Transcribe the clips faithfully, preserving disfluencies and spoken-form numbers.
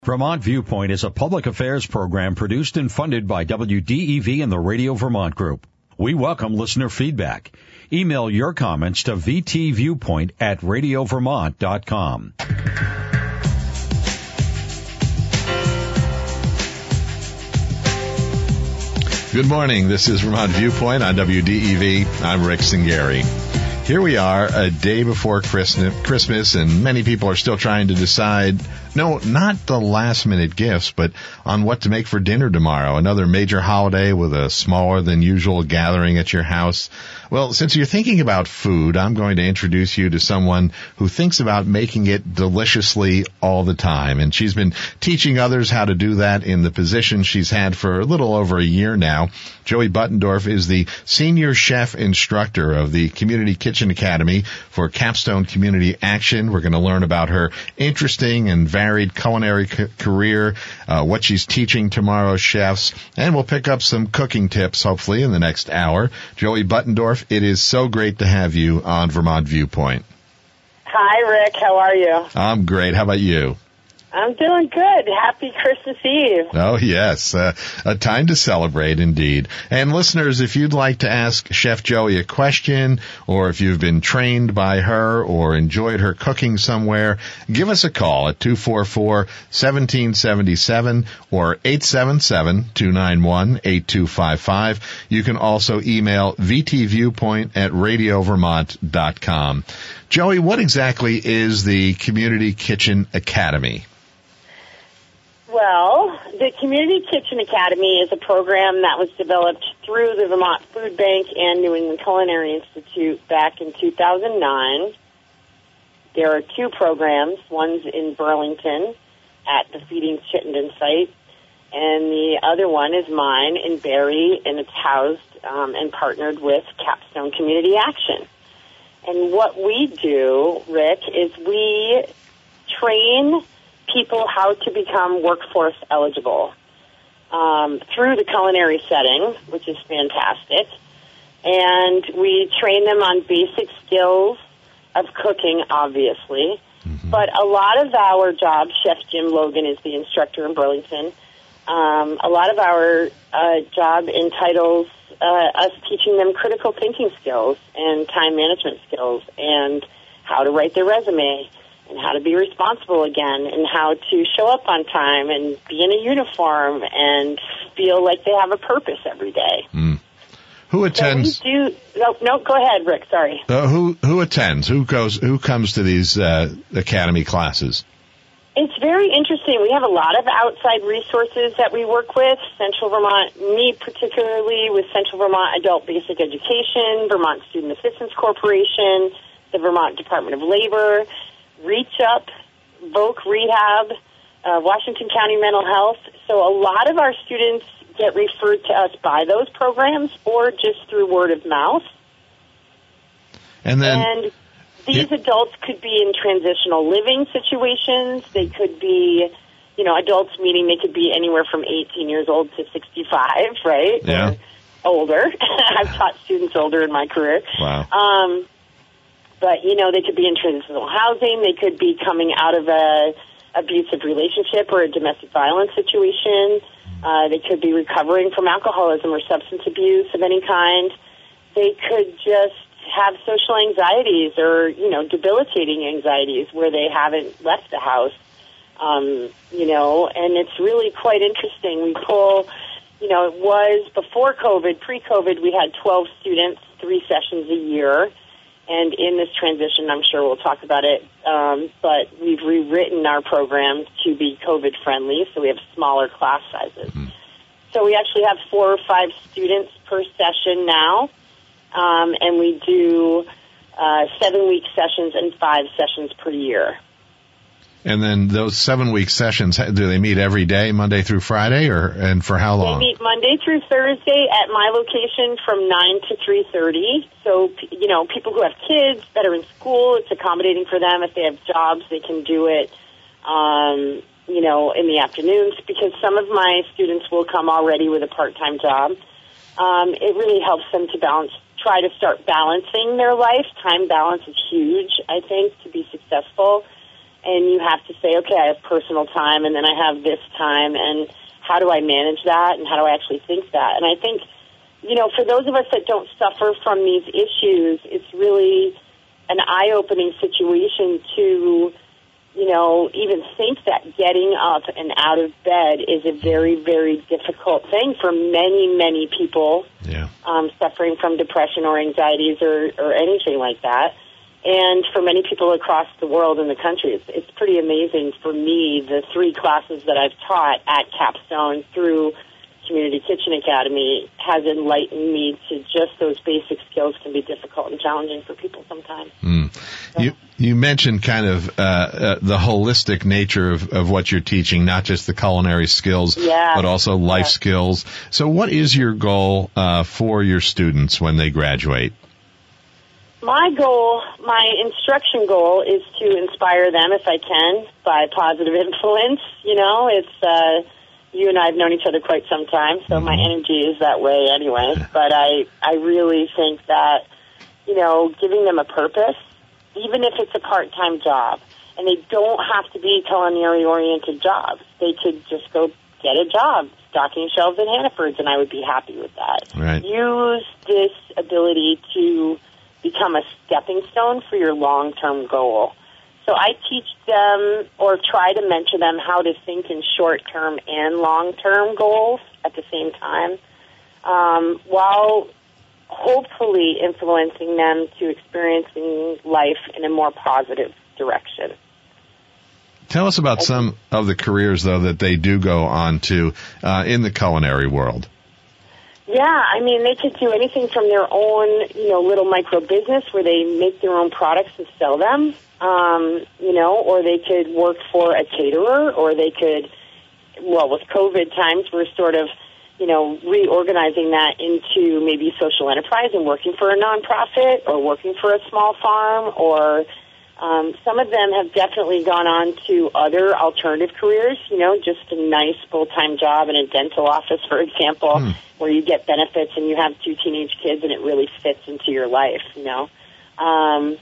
Vermont Viewpoint is a public affairs program produced and funded by W D E V and the Radio Vermont Group. We welcome listener feedback. Email your comments to v t viewpoint at radio vermont dot com. Good morning. This is Vermont Viewpoint on W D E V. I'm Rick Singari. Here we are, a day before Christmas, and many people are still trying to decide, no, not the last-minute gifts, but on what to make for dinner tomorrow, another major holiday with a smaller-than-usual gathering at your house. Well, since you're thinking about food, I'm going to introduce you to someone who thinks about making it deliciously all the time, and she's been teaching others how to do that in the position she's had for a little over a year now. Joey Buttendorf is the Senior Chef Instructor of the Community Kitchen Academy for Capstone Community Action. We're going to learn about her interesting and varied culinary c- career, uh, what she's teaching tomorrow's chefs, and we'll pick up some cooking tips, hopefully, in the next hour. Joey Buttendorf, it is so great to have you on Vermont Viewpoint. Hi, Rick. How are you? I'm great. How about you? I'm doing good. Happy Christmas Eve. Oh, yes. Uh, a time to celebrate, indeed. And listeners, if you'd like to ask Chef Joey a question, or if you've been trained by her or enjoyed her cooking somewhere, give us a call at two four four, one seven seven seven or eight seven seven, two nine one, eight two five five. You can also email v t viewpoint at radio vermont dot com. Joey, what exactly is the Community Kitchen Academy? Well, the Community Kitchen Academy is a program that was developed through the Vermont Food Bank and New England Culinary Institute back in two thousand nine. There are two programs. One's in Burlington at the Feeding Chittenden site, and the other one is mine in Barrie, and it's housed um, and partnered with Capstone Community Action. And what we do, Rick, is we train people how to become workforce eligible um, through the culinary setting, which is fantastic. And we train them on basic skills of cooking, obviously. Mm-hmm. But a lot of our jobs, Chef Jim Logan is the instructor in Burlington, um, a lot of our uh, job entitles uh, us teaching them critical thinking skills and time management skills and how to write their resume, and how to be responsible again, and how to show up on time and be in a uniform and feel like they have a purpose every day. Mm. Who attends? So we do, no, no, go ahead, Rick, sorry. Uh, who who attends? Who goes? Who comes to these uh, academy classes? It's very interesting. We have a lot of outside resources that we work with. Central Vermont, me particularly, with Central Vermont Adult Basic Education, Vermont Student Assistance Corporation, the Vermont Department of Labor, Reach Up, Voc Rehab, uh, Washington County Mental Health. So a lot of our students get referred to us by those programs or just through word of mouth. And then, and these yeah. adults could be in transitional living situations. They could be, you know, adults meaning they could be anywhere from eighteen years old to sixty-five, right? Yeah. Or older. I've taught students older in my career. Wow. Um, But, you know, they could be in transitional housing. They could be coming out of a abusive relationship or a domestic violence situation. Uh, they could be recovering from alcoholism or substance abuse of any kind. They could just have social anxieties or, you know, debilitating anxieties where they haven't left the house, um, you know, and it's really quite interesting. We pull, you know, it was before COVID, pre-COVID, we had twelve students, three sessions a year. And in this transition, I'm sure we'll talk about it, um, but we've rewritten our program to be COVID-friendly, so we have smaller class sizes. Mm-hmm. So we actually have four or five students per session now, um, and we do uh, seven-week sessions and five sessions per year. And then those seven-week sessions, do they meet every day, Monday through Friday, or and for how long? They meet Monday through Thursday at my location from nine to three thirty. So, you know, people who have kids that are in school, it's accommodating for them. If they have jobs, they can do it, um, you know, in the afternoons, because some of my students will come already with a part-time job. Um, it really helps them to balance, try to start balancing their life. Time balance is huge, I think, to be successful. and you have to say, okay, I have personal time, and then I have this time, and how do I manage that, and how do I actually think that? And I think, you know, for those of us that don't suffer from these issues, it's really an eye-opening situation to, you know, even think that getting up and out of bed is a very, very difficult thing for many, many people yeah. um, suffering from depression or anxieties or, or anything like that. And for many people across the world and the country, it's, it's pretty amazing for me, the three classes that I've taught at Capstone through Community Kitchen Academy has enlightened me to just those basic skills can be difficult and challenging for people sometimes. Mm. So. You you mentioned kind of uh, uh, the holistic nature of, of what you're teaching, not just the culinary skills, yeah. but also life yeah. skills. So what is your goal uh, for your students when they graduate? My goal, my instruction goal is to inspire them, if I can, by positive influence. You know, it's... Uh, You and I have known each other quite some time, so mm-hmm. my energy is that way anyway. But I, I really think that, you know, giving them a purpose, even if it's a part-time job, and they don't have to be culinary-oriented jobs. They could just go get a job, stocking shelves at Hannaford's, and I would be happy with that. Right. Use this ability to become a stepping stone for your long-term goal. So I teach them or try to mentor them how to think in short-term and long-term goals at the same time, um, while hopefully influencing them to experiencing life in a more positive direction. Tell us about some of the careers, though, that they do go on to uh, in the culinary world. Yeah, I mean, they could do anything from their own, you know, little micro business where they make their own products and sell them. Um, you know, or they could work for a caterer, or they could, well, with COVID times, we're sort of, you know, reorganizing that into maybe social enterprise and working for a nonprofit or working for a small farm, or um, some of them have definitely gone on to other alternative careers, you know, just a nice full-time job in a dental office, for example, hmm. where you get benefits and you have two teenage kids and it really fits into your life, you know. Um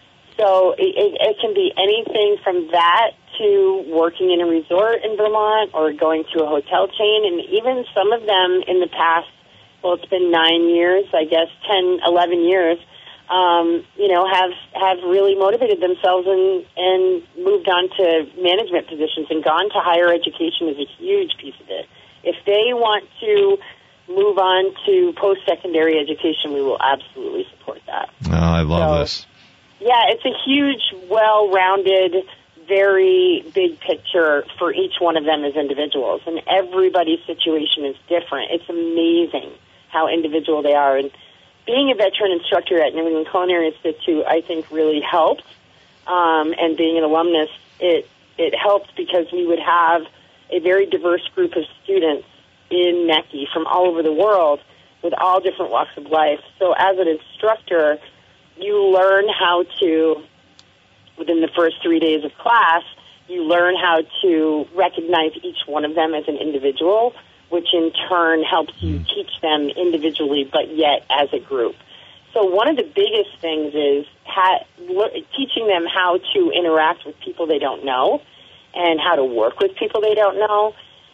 So it, it, it can be anything from that to working in a resort in Vermont or going to a hotel chain. And even some of them in the past, well, it's been nine years, I guess, ten, eleven years, um, you know, have have really motivated themselves and, and moved on to management positions and gone to higher education is a huge piece of it. If they want to move on to post-secondary education, we will absolutely support that. Oh, I love so, this. Yeah, it's a huge, well-rounded, very big picture for each one of them as individuals. And everybody's situation is different. It's amazing how individual they are. And being a veteran instructor at New England Culinary Institute, I think, really helped. Um, and being an alumnus, it, it helped because we would have a very diverse group of students in N E C I from all over the world with all different walks of life. So as an instructor, you learn how to, within the first three days of class, you learn how to recognize each one of them as an individual, which in turn helps you teach them individually, but yet as a group. So one of the biggest things is ha- le- teaching them how to interact with people they don't know and how to work with people they don't know.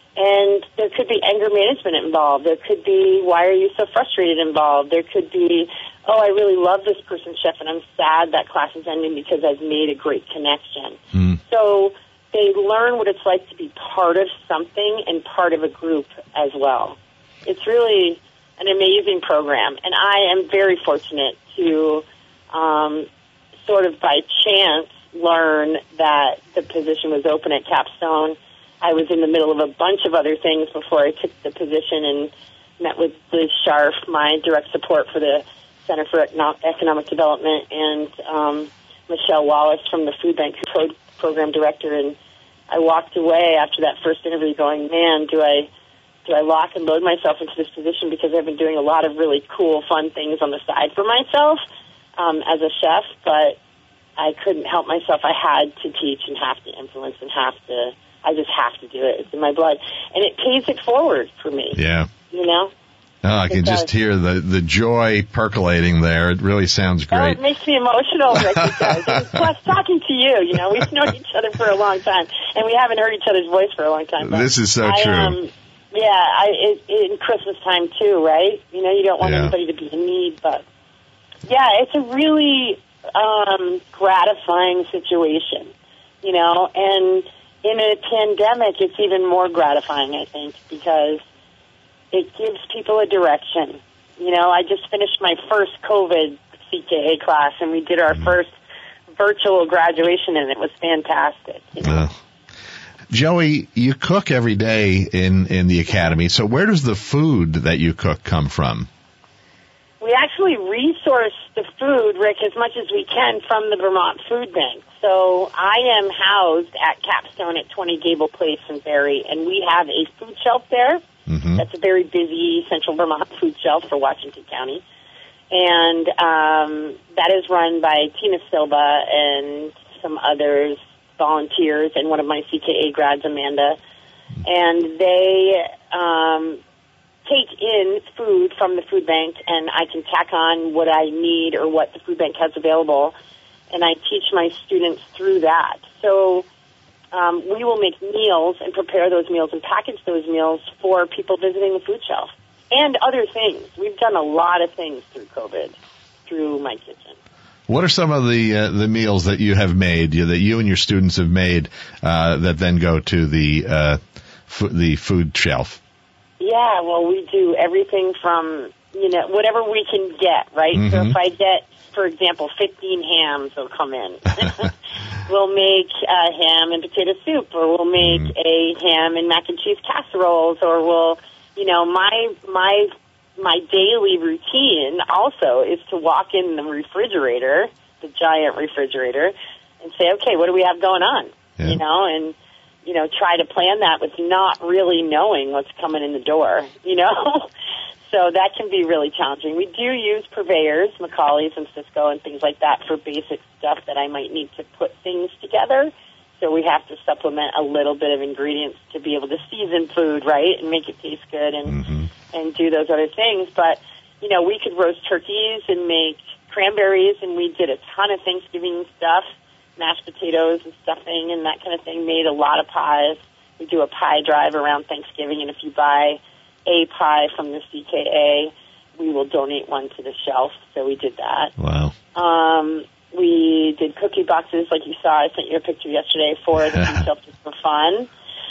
And there could be anger management involved. There could be, why are you so frustrated involved? There could be, oh, I really love this person, chef, and I'm sad that class is ending because I've made a great connection. Mm. So they learn what it's like to be part of something and part of a group as well. It's really an amazing program, and I am very fortunate to um, sort of by chance learn that the position was open at Capstone. I was in the middle of a bunch of other things before I took the position and met with Liz Scharf, my direct support for the Center for Economic Development, and um, Michelle Wallace from the Food Bank Pro- Program Director. And I walked away after that first interview going, man, do I do I lock and load myself into this position because I've been doing a lot of really cool, fun things on the side for myself um, as a chef, but I couldn't help myself. I had to teach and have to influence and have to, I just have to do it. It's in my blood. And it pays it forward for me. Yeah. You know? Oh, I can it just does. hear the, the joy percolating there. It really sounds Oh, great. it makes me emotional, Rick. It does. And plus, talking to you, you know, we've known each other for a long time, and we haven't heard each other's voice for a long time. But This is so I, true. Um, yeah, I, it, it, in Christmas time, too, right? You know, you don't want Yeah. anybody to be in need, but, yeah, it's a really um, gratifying situation, you know, and in a pandemic, it's even more gratifying, I think, because it gives people a direction. You know, I just finished my first COVID C K A class, and we did our Mm-hmm. first virtual graduation, and it was fantastic. You know? Uh, Joey, you cook every day in, in the academy, so where does the food that you cook come from? We actually resource the food, Rick, as much as we can from the Vermont Food Bank. So I am housed at Capstone at twenty Gable Place in Barrie, and we have a food shelf there. Mm-hmm. That's a very busy Central Vermont food shelf for Washington County. And um, that is run by Tina Silva and some others, volunteers, and one of my C K A grads, Amanda. And they um, take in food from the food bank, and I can tack on what I need or what the food bank has available, and I teach my students through that. So um, we will make meals and prepare those meals and package those meals for people visiting the food shelf and other things. We've done a lot of things through COVID, through my kitchen. What are some of the uh, the meals that you have made, you, that you and your students have made, uh, that then go to the uh, f- the food shelf? Yeah, well, we do everything from, you know, whatever we can get, right? Mm-hmm. So if I get, for example, fifteen hams will come in. We'll make uh, ham and potato soup, or we'll make Mm. a ham and mac and cheese casseroles, or we'll, you know, my my my daily routine also is to walk in the refrigerator, the giant refrigerator, and say, okay, what do we have going on? Yeah. You know, and you know, try to plan that with not really knowing what's coming in the door, you know? So that can be really challenging. We do use purveyors, Macaulay's and Cisco and things like that for basic stuff that I might need to put things together. So we have to supplement a little bit of ingredients to be able to season food, right, and make it taste good and Mm-hmm. and do those other things. But, you know, we could roast turkeys and make cranberries, and we did a ton of Thanksgiving stuff, mashed potatoes and stuffing and that kind of thing, made a lot of pies. We do a pie drive around Thanksgiving, and if you buy a pie from the C K A, we will donate one to the shelf. So we did that. Wow. Um, we did cookie boxes, like you saw. I sent you a picture yesterday for the food shelf just for fun.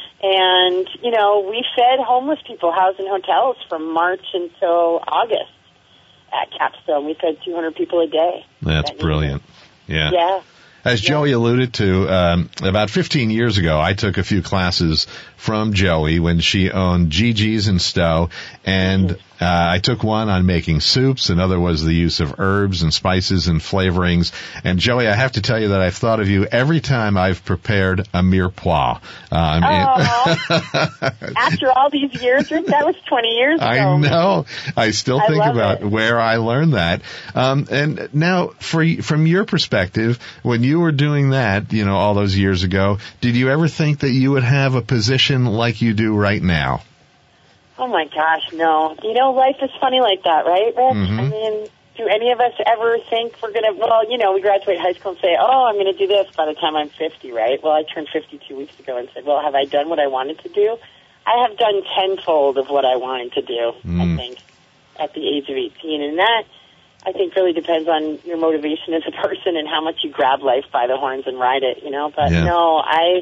And, you know, we fed homeless people housed in hotels from March until August at Capstone. We fed two hundred people a day. That's That brilliant. Yeah. Yeah. As Joey alluded to, um, about fifteen years ago, I took a few classes from Joey when she owned Gigi's in Stowe, and uh, I took one on making soups. Another was the use of herbs and spices and flavorings. And Joey, I have to tell you that I've thought of you every time I've prepared a mirepoix. Um, Oh, after all these years, Rick, that was twenty years ago. I know. I still I think love about it. where I learned that. Um, and now, for, from your perspective, when you were doing that, you know, all those years ago, did you ever think that you would have a position like you do right now? Oh, my gosh, no. You know, life is funny like that, right, Rick? Mhm. I mean, do any of us ever think we're going to, well, you know, we graduate high school and say, oh, I'm going to do this by the time I'm fifty, right? Well, I turned fifty-two weeks ago and said, well, have I done what I wanted to do? I have done tenfold of what I wanted to do, Mm. I think, at the age of eighteen. And that, I think, really depends on your motivation as a person and how much you grab life by the horns and ride it, you know? But Yeah. no, I,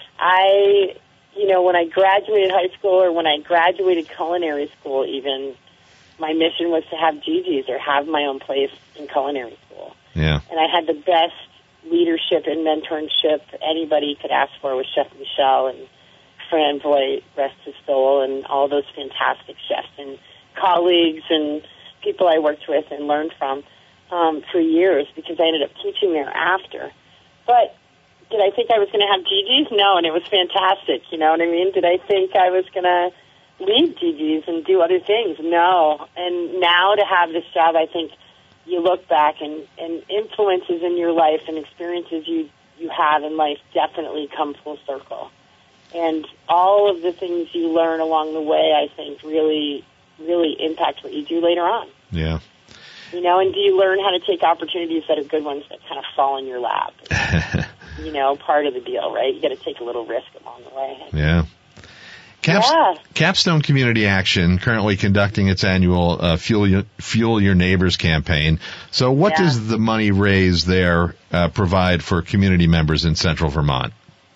I, you know, when I graduated high school or when I graduated culinary school even, my mission was to have Gigi's or have my own place in culinary school. Yeah. And I had the best leadership and mentorship anybody could ask for with Chef Michel and Fran Voigt, rest his soul, and all those fantastic chefs and colleagues and people I worked with and learned from um, for years because I ended up teaching there after. But did I think I was going to have Gigi's? No, and it was fantastic. You know what I mean? Did I think I was going to leave Gigi's and do other things? No. And now to have this job, I think you look back and, and influences in your life and experiences you, you have in life definitely come full circle. And all of the things you learn along the way, I think, really really impact what you do later on. Yeah. You know, and do you learn how to take opportunities that are good ones that kind of fall in your lap? You know, part of the deal, right? You got to take a little risk along the way. Yeah. Caps- yeah. Capstone Community Action currently conducting its annual uh, Fuel Your, Fuel Your Neighbors campaign. So what yeah. does the money raised there uh, provide for community members in Central Vermont?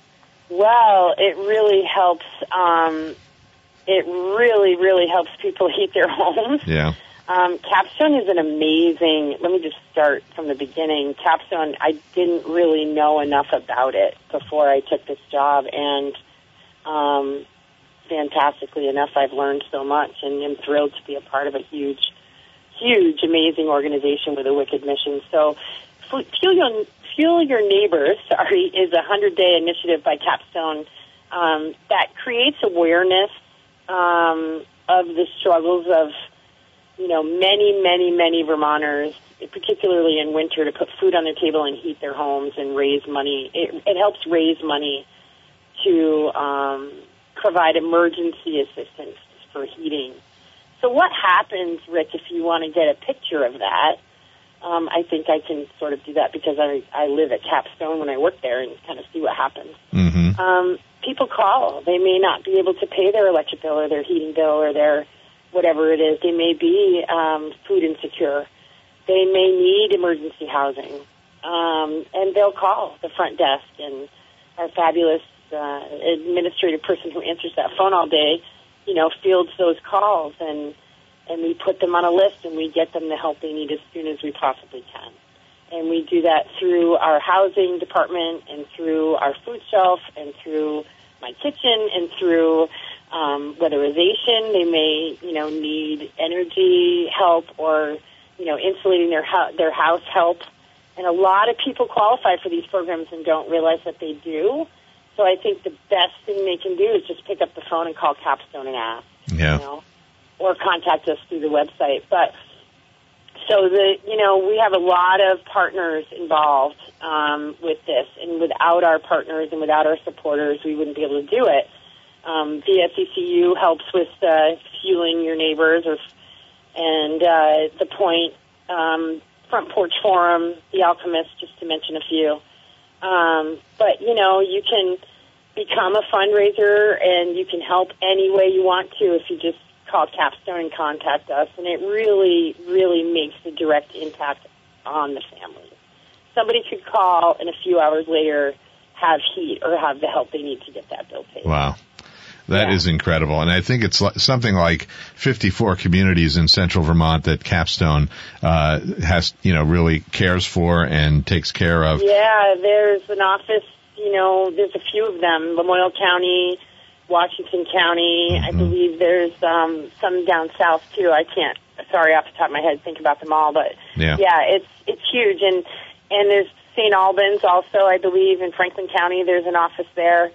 Well, it really helps. Um, it really, really helps people heat their homes. Yeah. Um, Capstone is an amazing, let me just start from the beginning. Capstone, I didn't really know enough about it before I took this job, and um, fantastically enough, I've learned so much, and I'm thrilled to be a part of a huge, huge, amazing organization with a wicked mission. So Fuel Your, Fuel Your Neighbors, sorry, is a hundred-day initiative by Capstone um, that creates awareness um, of the struggles of you know, many, many, many Vermonters, particularly in winter, to put food on their table and heat their homes and raise money. It, it helps raise money to um, provide emergency assistance for heating. So what happens, Rick, if you want to get a picture of that? Um, I think I can sort of do that because I, I live at Capstone when I work there and kind of see what happens. Mm-hmm. Um, people call. They may not be able to pay their electric bill or their heating bill or their whatever it is. They may be um, food insecure. They may need emergency housing. Um, and they'll call the front desk, and our fabulous uh, administrative person who answers that phone all day, you know, fields those calls, and and we put them on a list, and we get them the help they need as soon as we possibly can. And we do that through our housing department and through our food shelf and through my kitchen and through Um, weatherization. They may, you know, need energy help or, you know, insulating their ho- their house help. And a lot of people qualify for these programs and don't realize that they do. So I think the best thing they can do is just pick up the phone and call Capstone and ask, yeah. you know, or contact us through the website. But so the, you know, we have a lot of partners involved um, with this, and without our partners and without our supporters, we wouldn't be able to do it. Um, V S E C U helps with uh, fueling your neighbors, or, and uh, The Point, um, Front Porch Forum, The Alchemist, just to mention a few. Um, but, you know, you can become a fundraiser, and you can help any way you want to if you just call Capstone and contact us, and it really, really makes a direct impact on the family. Somebody could call, and a few hours later have heat or have the help they need to get that bill paid. Wow. That yeah. is incredible. And I think it's something like fifty-four communities in Central Vermont that Capstone uh, has, you know, really cares for and takes care of. Yeah, there's an office, you know, there's a few of them, Lamoille County, Washington County. Mm-hmm. I believe there's um, some down south, too. I can't, sorry, off the top of my head, think about them all. But, yeah, yeah it's it's huge. And, and there's Saint Albans also, I believe, in Franklin County. There's an office there.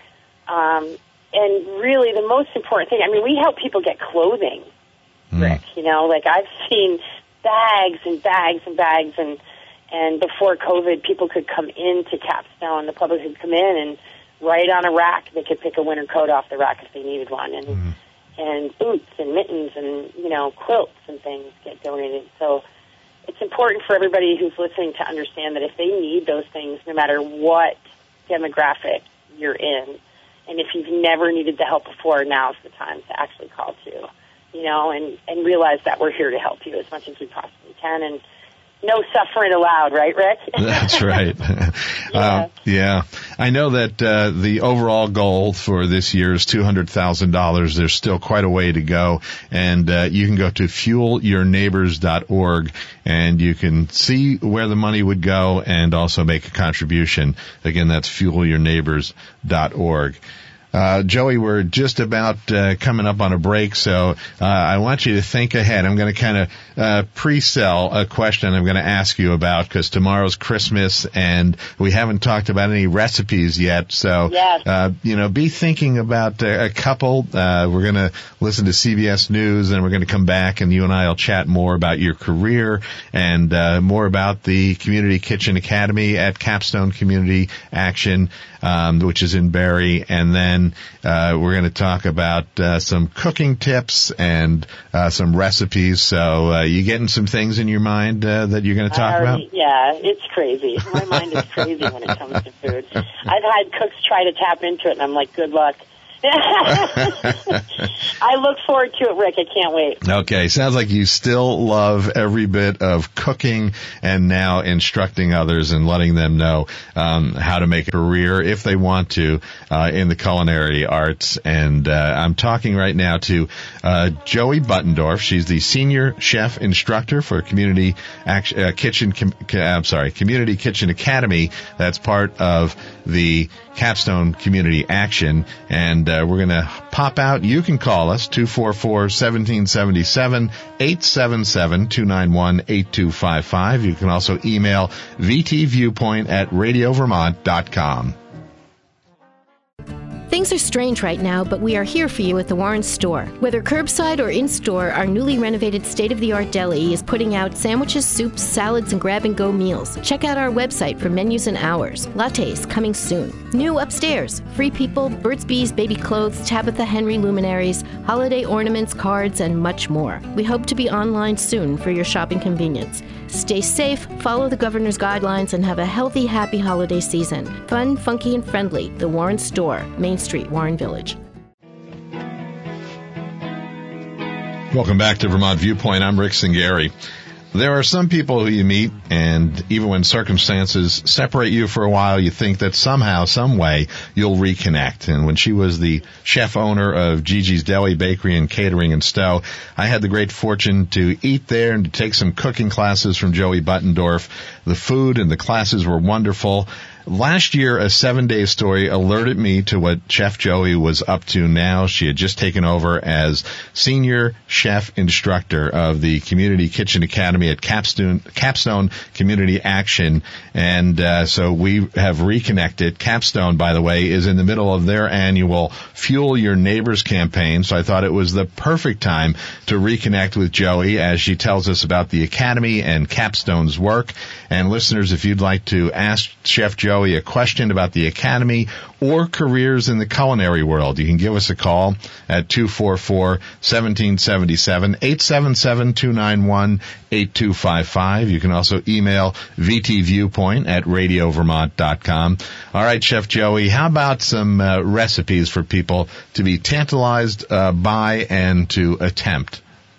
Um And really, the most important thing, I mean, we help people get clothing, Rick. Mm. You know, like I've seen bags and bags and bags, and and before COVID, people could come into Capstone. The public could come in and right on a rack, they could pick a winter coat off the rack if they needed one, and mm. and boots and mittens and, you know, quilts and things get donated. So it's important for everybody who's listening to understand that if they need those things, no matter what demographic you're in, and if you've never needed the help before, now's the time to actually call too, you know, and, and realize that we're here to help you as much as we possibly can. And no suffering allowed, right, Rick? That's right. yeah. Uh, yeah. I know that uh, the overall goal for this year is two hundred thousand dollars. There's still quite a way to go. And uh, you can go to fuel your neighbors dot org, and you can see where the money would go and also make a contribution. Again, that's fuel your neighbors dot org. Uh, Joey, we're just about uh, coming up on a break, so uh, I want you to think ahead. I'm going to kind of uh, pre-sell a question I'm going to ask you about, because tomorrow's Christmas, and we haven't talked about any recipes yet. So, yes. uh, you know, be thinking about uh, a couple. Uh, we're going to listen to C B S News, and we're going to come back, and you and I will chat more about your career and uh, more about the Community Kitchen Academy at Capstone Community Action, um, which is in Barrie, and then then uh, we're going to talk about uh, some cooking tips and uh, some recipes. So uh, you getting some things in your mind uh, that you're going to talk already, about? Yeah, it's crazy. My mind is crazy when it comes to food. I've had cooks try to tap into it, and I'm like, good luck. I look forward to it, Rick. I can't wait. Okay, sounds like you still love every bit of cooking and now instructing others and letting them know um, how to make a career if they want to uh, in the culinary arts. And uh, I'm talking right now to uh, Joey Buttendorf. She's the senior chef instructor for Community Act- uh, Kitchen. Com- I'm sorry, Community Kitchen Academy. That's part of the Capstone Community Action, and uh, we're going to pop out. You can call us, two four four, one seven seven seven, eight seven seven, two nine one, eight two five five. You can also email v t viewpoint at radio vermont dot com. Things are strange right now, but we are here for you at the Warren Store. Whether curbside or in-store, our newly renovated state-of-the-art deli is putting out sandwiches, soups, salads, and grab-and-go meals. Check out our website for menus and hours. Lattes coming soon. New upstairs, Free People, Burt's Bees Baby Clothes, Tabitha Henry luminaries, holiday ornaments, cards, and much more. We hope to be online soon for your shopping convenience. Stay safe, follow the governor's guidelines, and have a healthy, happy holiday season. Fun, funky, and friendly. The Warren Store, Main Street, Warren Village. Welcome back to Vermont Viewpoint. I'm Rick Singari. There are some people who you meet, and even when circumstances separate you for a while, you think that somehow, some way, you'll reconnect. And when she was the chef owner of Gigi's Deli, Bakery, and Catering in Stowe, I had the great fortune to eat there and to take some cooking classes from Joey Buttendorf. The food and the classes were wonderful. Last year, a seven-day story alerted me to what Chef Joey was up to now. She had just taken over as senior chef instructor of the Community Kitchen Academy at Capstone, Capstone Community Action, and uh, so we have reconnected. Capstone, by the way, is in the middle of their annual Fuel Your Neighbors campaign, so I thought it was the perfect time to reconnect with Joey as she tells us about the Academy and Capstone's work. And listeners, if you'd like to ask Chef Joey a question about the Academy or careers in the culinary world, you can give us a call at two four four, one seven seven seven, eight seven seven, two nine one, eight two five five. You can also email v t viewpoint at radio vermont dot com. All right, Chef Joey, how about some uh, recipes for people to be tantalized uh, by and to attempt?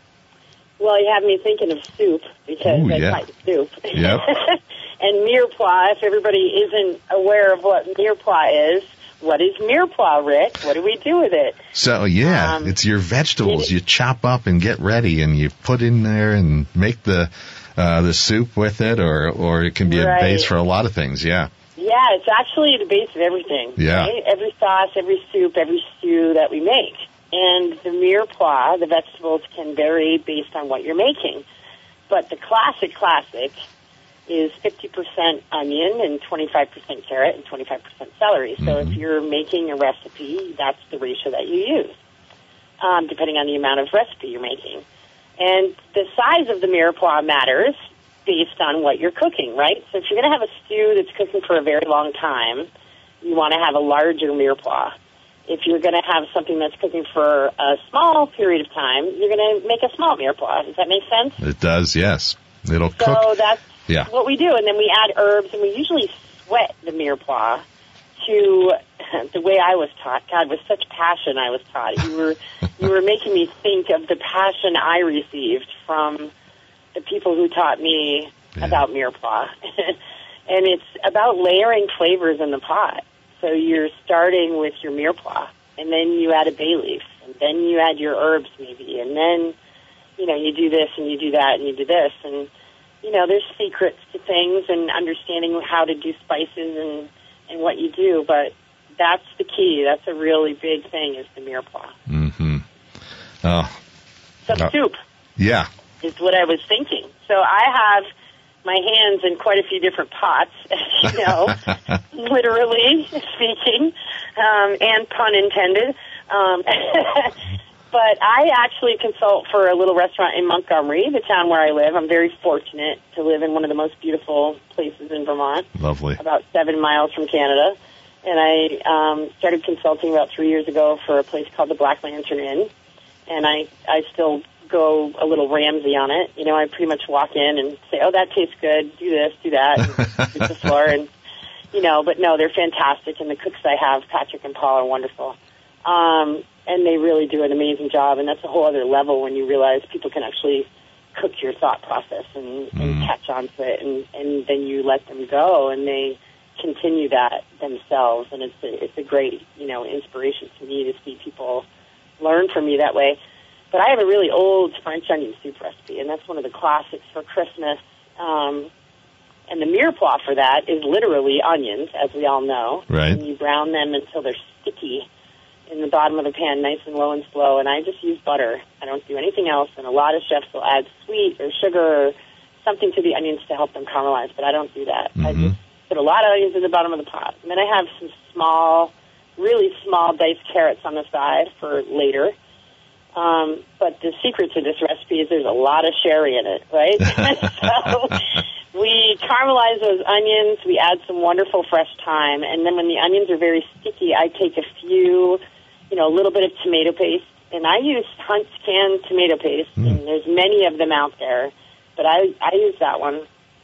Well, you have me thinking of soup, because Ooh, that's yeah. my soup. Yep. And mirepoix, if everybody isn't aware of what mirepoix is, what is mirepoix, Rick? What do we do with it? So, yeah, Um, it's your vegetables it, you chop up and get ready, and you put in there and make the uh, the soup with it, or, or it can be right. a base for a lot of things, yeah. Yeah, it's actually the base of everything. Yeah. Right? Every sauce, every soup, every stew that we make. And the mirepoix, the vegetables, can vary based on what you're making. But the classic classic is fifty percent onion and twenty-five percent carrot and twenty-five percent celery. So Mm-hmm. if you're making a recipe, that's the ratio that you use, um, depending on the amount of recipe you're making. And the size of the mirepoix matters based on what you're cooking, right? So if you're going to have a stew that's cooking for a very long time, you want to have a larger mirepoix. If you're going to have something that's cooking for a small period of time, you're going to make a small mirepoix. Does that make sense? It does, yes. It'll So cook. that's Yeah. what we do. And then we add herbs, and we usually sweat the mirepoix to the way I was taught. God, with such passion I was taught. You were, you were making me think of the passion I received from the people who taught me Yeah. about mirepoix. And it's about layering flavors in the pot. So you're starting with your mirepoix, and then you add a bay leaf, and then you add your herbs maybe, and then, you know, you do this and you do that and you do this. And, you know, there's secrets to things and understanding how to do spices and, and what you do, but that's the key. That's a really big thing is the mirepoix. Mm-hmm. Oh, Some Uh, soup yeah. is what I was thinking. So I have my hands in quite a few different pots, as you know, literally speaking, um, and pun intended. Um, but I actually consult for a little restaurant in Montgomery, the town where I live. I'm very fortunate to live in one of the most beautiful places in Vermont, Lovely. about seven miles from Canada. and I um, started consulting about three years ago for a place called the Black Lantern Inn, and I, I still go a little Ramsay on it. You know, I pretty much walk in and say, oh, that tastes good, do this, do that, and sweep the floor, and, you know, but no, they're fantastic, and the cooks I have, Patrick and Paul, are wonderful. Um, and they really do an amazing job, and that's a whole other level when you realize people can actually cook your thought process and, and mm. catch on to it, and, and then you let them go, and they continue that themselves, and it's a, it's a great, you know, inspiration to me to see people learn from me that way. But I have a really old French onion soup recipe, and that's one of the classics for Christmas. Um, and the mirepoix for that is literally onions, as we all know. Right. And you brown them until they're sticky in the bottom of the pan, nice and low and slow. And I just use butter. I don't do anything else. And a lot of chefs will add sweet or sugar or something to the onions to help them caramelize, but I don't do that. Mm-hmm. I just put a lot of onions in the bottom of the pot. And then I have some small, really small diced carrots on the side for later. Um, but the secret to this recipe is there's a lot of sherry in it, right? So we caramelize those onions. We add some wonderful fresh thyme. And then when the onions are very sticky, I take a few, you know, a little bit of tomato paste. And I use Hunt's canned tomato paste. Mm. And there's many of them out there. But I, I use that one.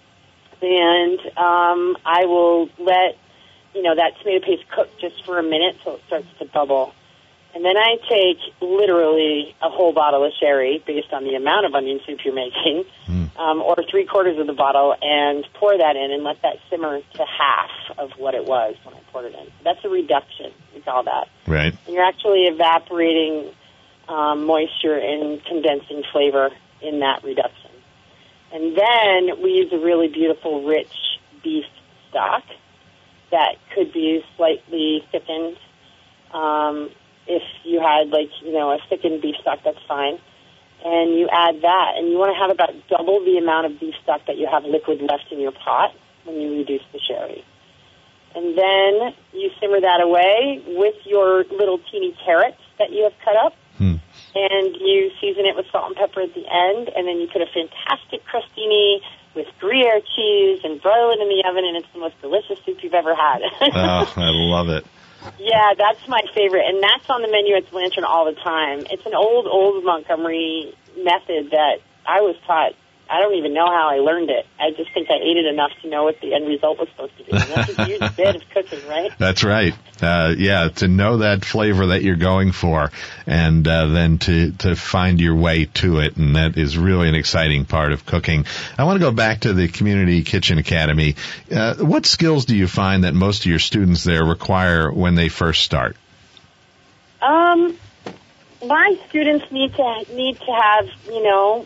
And um, I will let, you know, that tomato paste cook just for a minute so it starts to bubble. And then I take literally a whole bottle of sherry based on the amount of onion soup you're making, mm. um, or three quarters of the bottle, and pour that in and let that simmer to half of what it was when I poured it in. That's a reduction, we call that. Right. And you're actually evaporating um, moisture and condensing flavor in that reduction. And then we use a really beautiful, rich beef stock that could be slightly thickened. Um, if you had, like, you know, a thickened beef stock, that's fine. And you add that, and you want to have about double the amount of beef stock that you have liquid left in your pot when you reduce the sherry. And then you simmer that away with your little teeny carrots that you have cut up. Hmm. And you season it with salt and pepper at the end, and then you put a fantastic crostini with Gruyere cheese and broil it in the oven, and it's the most delicious soup you've ever had. Oh, I love it. Yeah, that's my favorite, and that's on the menu at Lantern all the time. It's an old, old Montgomery method that I was taught. I don't even know how I learned it. I just think I ate it enough to know what the end result was supposed to be. And that's a huge bit of cooking, right? That's right. Uh, yeah, to know that flavor that you're going for, and uh, then to, to find your way to it, and that is really an exciting part of cooking. I want to go back to the Community Kitchen Academy. Uh, what skills do you find that most of your students there require when they first start? Um, my students need to need to have, you know,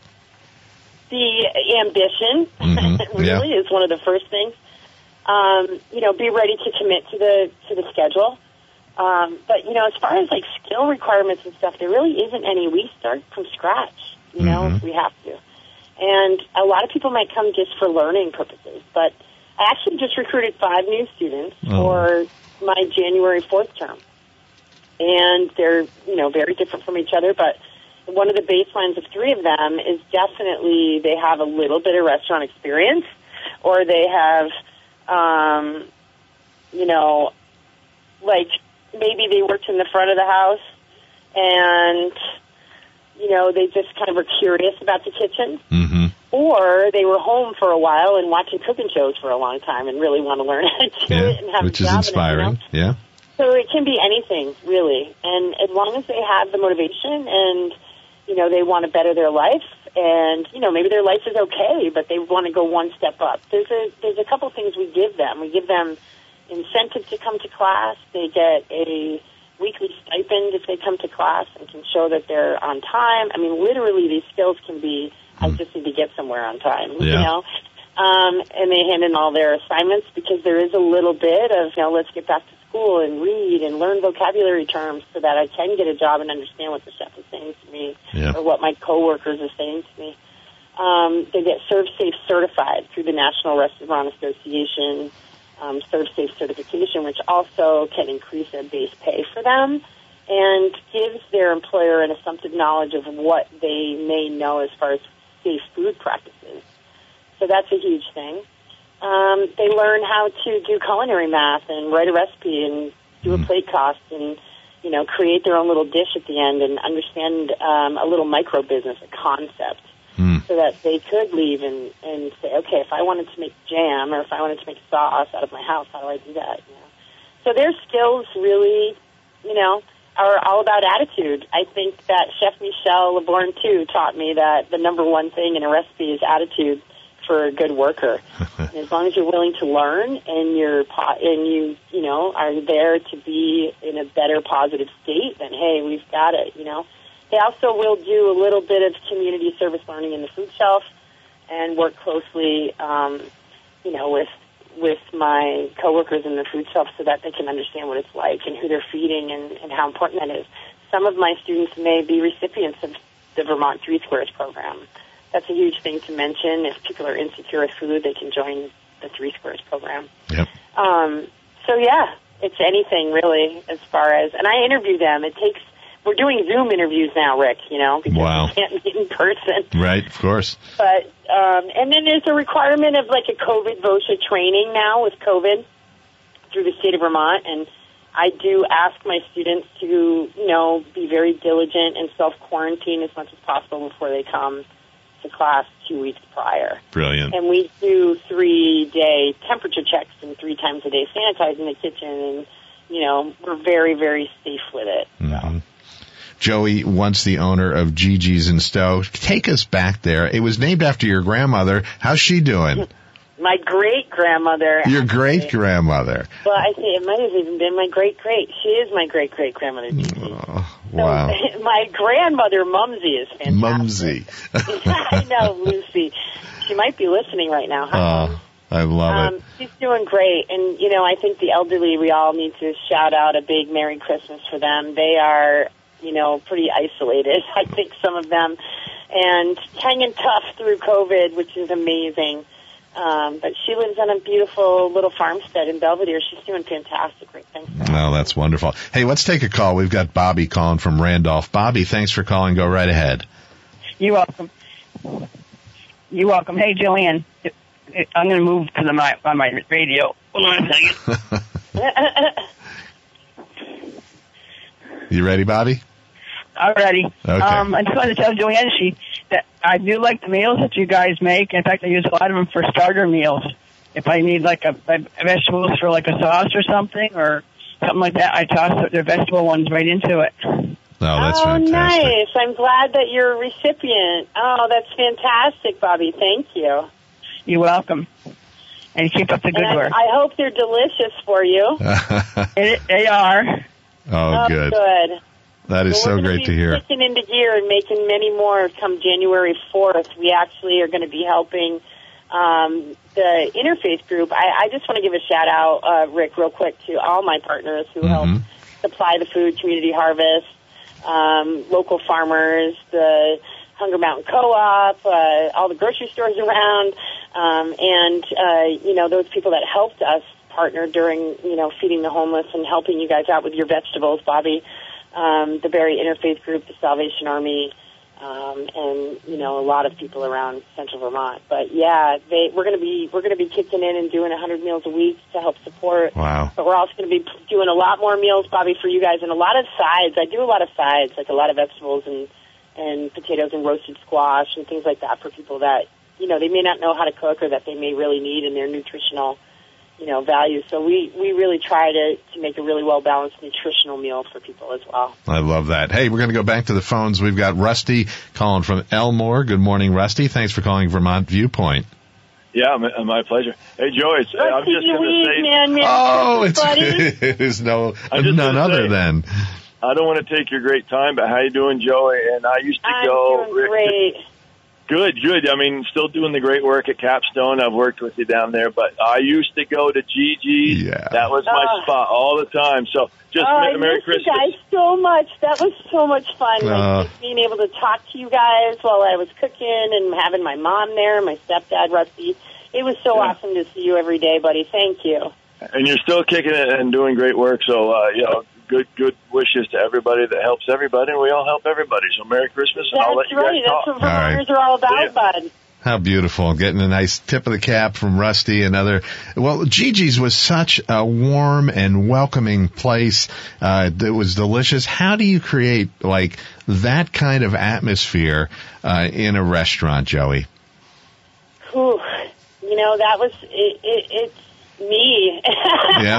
the ambition, mm-hmm. really, yeah. is one of the first things. Um, you know, be ready to commit to the to the schedule. Um, but, you know, as far as, like, skill requirements and stuff, there really isn't any. We start from scratch, you know, mm-hmm. if we have to. And a lot of people might come just for learning purposes. But I actually just recruited five new students oh. for my January fourth term. And they're, you know, very different from each other, but one of the baselines of three of them is definitely they have a little bit of restaurant experience, or they have, um, you know, like maybe they worked in the front of the house and, you know, they just kind of were curious about the kitchen. Mm-hmm. Or they were home for a while and watching cooking shows for a long time and really want to learn how to do yeah, it and have which a job is inspiring. in it, you know? Yeah. So it can be anything, really. And as long as they have the motivation and, you know, they want to better their life, and, you know, maybe their life is okay, but they want to go one step up. There's a there's a couple things we give them. We give them incentives to come to class. They get a weekly stipend if they come to class and can show that they're on time. I mean, literally, these skills can be, I just need to get somewhere on time, yeah. you know. Um, and they hand in all their assignments because there is a little bit of, you know, let's get back to school and read and learn vocabulary terms so that I can get a job and understand what the chef is saying to me yeah. or what my coworkers are saying to me. Um, they get ServSafe certified through the National Restaurant Association um, ServSafe certification, which also can increase their base pay for them and gives their employer an assumptive knowledge of what they may know as far as safe food practices. So that's a huge thing. um, they learn how to do culinary math and write a recipe and do a plate cost and, you know, create their own little dish at the end and understand um, a little micro business, a concept, mm. so that they could leave and, and say, okay, if I wanted to make jam or if I wanted to make sauce out of my house, how do I do that? You know? So their skills really, you know, are all about attitude. I think that Chef Michel Leborn, too, taught me that the number one thing in a recipe is attitude for a good worker. And as long as you're willing to learn and you're po- and you you know are there to be in a better positive state, then hey, we've got it. You know, they also will do a little bit of community service learning in the food shelf and work closely, um, you know, with with my coworkers in the food shelf so that they can understand what it's like and who they're feeding and, and how important that is. Some of my students may be recipients of the Vermont Three Squares program. That's a huge thing to mention. If people are insecure with food, they can join the Three Squares program. Yep. Um, so, yeah, it's anything, really, as far as... And I interview them. It takes... We're doing Zoom interviews now, Rick, you know, because wow. we can't meet in person. Right, of course. But, um, and then there's a requirement of, like, a COVID VOSHA training now with COVID through the state of Vermont, and I do ask my students to, you know, be very diligent and self-quarantine as much as possible before they come to class two weeks prior. Brilliant. And we do three-day temperature checks and three times a day sanitizing the kitchen, and, you know, we're very, very safe with it. Mm-hmm. Joey, once the owner of Gigi's in Stowe, take us back there. It was named after your grandmother. How's she doing? My great-grandmother. Your great-grandmother. Well, I think it might have even been my great-great. She is my great-great-grandmother, Gigi. Oh, wow. So, my grandmother, Mumsy, is fantastic. Mumsy. I know, Lucy. She might be listening right now. Huh? Oh, I love um, it. She's doing great. And, you know, I think the elderly, we all need to shout out a big Merry Christmas for them. They are, you know, pretty isolated, I think, some of them, and hanging tough through COVID, which is amazing. Um, but she lives on a beautiful little farmstead in Belvedere. She's doing fantastic. Great. Thanks. Oh, that's wonderful. Hey, let's take a call. We've got Bobby calling from Randolph. Bobby, thanks for calling. Go right ahead. You're welcome. You're welcome. Hey, Joanne, I'm going to move to the my, on my radio. Hold on a second. You ready, Bobby? Already. Okay. Um, I just wanted to tell Joanne she that I do like the meals that you guys make. In fact, I use a lot of them for starter meals. If I need like a, a vegetables for like a sauce or something or something like that, I toss the vegetable ones right into it. Oh, that's oh, fantastic. nice. I'm glad that you're a recipient. Oh, that's fantastic, Bobby. Thank you. You're welcome. And keep up the good and work. I, I hope they're delicious for you. it, they are. Oh, oh good. good. That is well, so great to hear. We're kicking into gear and making many more come January fourth. We actually are going to be helping um, the interfaith group. I, I just want to give a shout out, uh, Rick, real quick, to all my partners who Mm-hmm. help supply the food, Community Harvest, um, local farmers, the Hunger Mountain Co-op, uh, all the grocery stores around, um, and, uh, you know, those people that helped us partner during, you know, feeding the homeless and helping you guys out with your vegetables, Bobby. Um, the Barrie Interfaith Group, the Salvation Army, um, and you know a lot of people around Central Vermont. But yeah, they, we're going to be we're going to be kicking in and doing one hundred meals a week to help support. Wow! But we're also going to be doing a lot more meals, Bobby, for you guys, and a lot of sides. I do a lot of sides, like a lot of vegetables and and potatoes and roasted squash and things like that for people that you know they may not know how to cook or that they may really need in their nutritional. You know, value. So we, we really try to, to make a really well-balanced nutritional meal for people as well. I love that. Hey, we're going to go back to the phones. We've got Rusty calling from Elmore. Good morning, Rusty. Thanks for calling Vermont Viewpoint. Yeah, my, my pleasure. Hey, Joey, it's, I'm just going to say... Man, man, oh, it's, buddy. it is no, none other say, than... I don't want to take your great time, but how you doing, Joey? And I used to I'm go... doing great. Good, good. I mean, still doing the great work at Capstone. I've worked with you down there, but I used to go to Gigi's. Yeah. That was my uh, spot all the time. So just oh, Merry I miss Christmas. you guys so much. That was so much fun. Uh, like, just being able to talk to you guys while I was cooking and having my mom there, my stepdad, Rusty. It was so yeah. awesome to see you every day, buddy. Thank you. And you're still kicking it and doing great work. So, uh, you know, good good wishes to everybody that helps everybody, and we all help everybody. So Merry Christmas, and That's I'll let you right. guys talk. That's what Vermonters right. are all about, bud. How beautiful. Getting a nice tip of the cap from Rusty and other. Well, Gigi's was such a warm and welcoming place. Uh, it was delicious. How do you create, like, that kind of atmosphere uh, in a restaurant, Joey? Ooh, you know, that was, it, it, it's me. Yeah.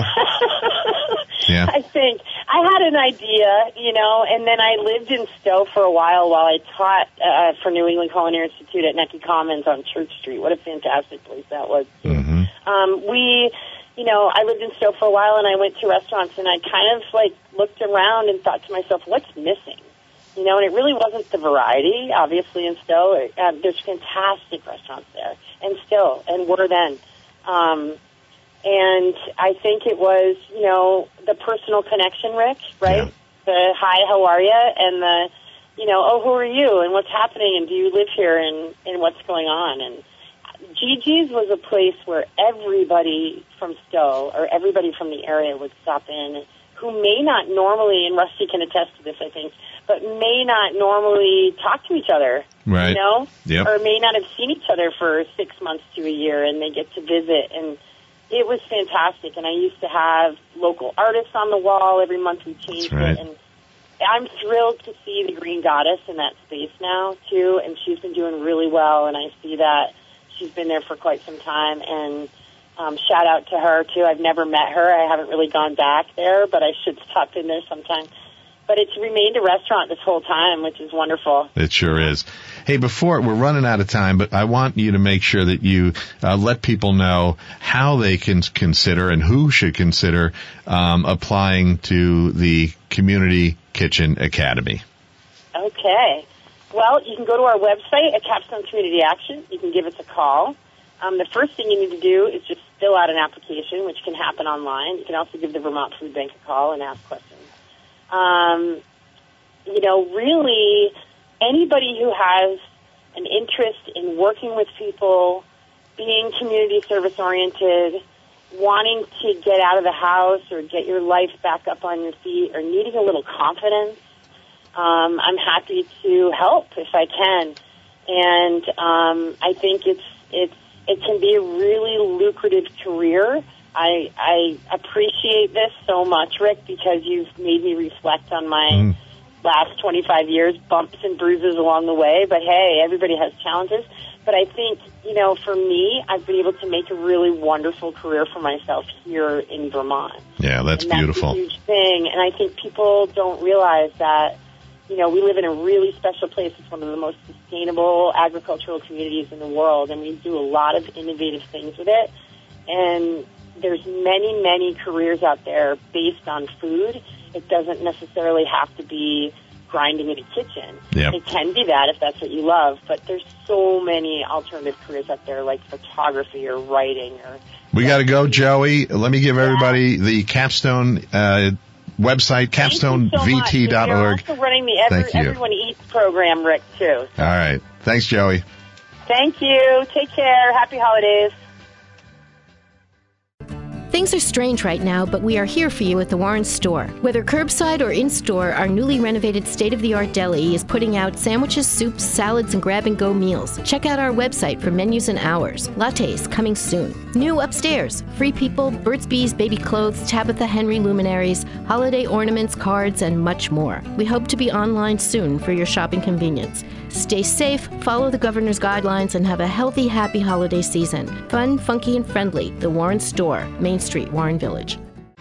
Yeah. I think I had an idea, you know, and then I lived in Stowe for a while while I taught uh, for New England Culinary Institute at Necky Commons on Church Street. What a fantastic place that was. Mm-hmm. Um, we, you know, I lived in Stowe for a while, and I went to restaurants, and I kind of, like, looked around and thought to myself, what's missing? You know, and it really wasn't the variety, obviously, in Stowe. Uh, there's fantastic restaurants there, and still, and were then. Um And I think it was, you know, the personal connection, Rick, right? Yeah. The hi, how are you? And the, you know, oh, who are you? And what's happening? And do you live here? And, and what's going on? And Gigi's was a place where everybody from Stowe or everybody from the area would stop in who may not normally, and Rusty can attest to this, I think, but may not normally talk to each other, right? You know? Yep. Or may not have seen each other for six months to a year, and they get to visit. And it was fantastic, and I used to have local artists on the wall. Every month we changed right. it, and I'm thrilled to see the Green Goddess in that space now, too, and she's been doing really well, and I see that she's been there for quite some time, and um, shout out to her, too. I've never met her. I haven't really gone back there, but I should stop in there sometime. But it's remained a restaurant this whole time, which is wonderful. It sure is. Hey, before, we're running out of time, but I want you to make sure that you uh, let people know how they can consider and who should consider um, applying to the Community Kitchen Academy. Okay. Well, you can go to our website at Capstone Community Action. You can give us a call. Um, the first thing you need to do is just fill out an application, which can happen online. You can also give the Vermont Food Bank a call and ask questions. Um, you know, really, anybody who has an interest in working with people, being community service oriented, wanting to get out of the house or get your life back up on your feet, or needing a little confidence, um, I'm happy to help if I can. And um, I think it's it's it can be a really lucrative career. I, I appreciate this so much, Rick, because you've made me reflect on my mm. last twenty-five years, bumps and bruises along the way. But, hey, everybody has challenges. But I think, you know, for me, I've been able to make a really wonderful career for myself here in Vermont. Yeah, that's, and that's beautiful. That's a huge thing. And I think people don't realize that, you know, we live in a really special place. It's one of the most sustainable agricultural communities in the world, and we do a lot of innovative things with it. And there's many, many careers out there based on food. It doesn't necessarily have to be grinding in a kitchen. Yep. It can be that if that's what you love, but there's so many alternative careers out there like photography or writing. Or We got to go, Joey. Let me give everybody the Capstone uh, website, capstone v t dot org. You're also running the Every, Everyone Eats program, Rick, too. So. All right. Thanks, Joey. Thank you. Take care. Happy holidays. Things are strange right now, but we are here for you at the Warren Store. Whether curbside or in-store, our newly renovated state-of-the-art deli is putting out sandwiches, soups, salads, and grab-and-go meals. Check out our website for menus and hours. Lattes coming soon. New upstairs, Free People, Burt's Bees baby clothes, Tabitha Henry luminaries, holiday ornaments, cards, and much more. We hope to be online soon for your shopping convenience. Stay safe, follow the governor's guidelines, and have a healthy, happy holiday season. Fun, funky, and friendly. The Warren Store, Main Street, Warren Village.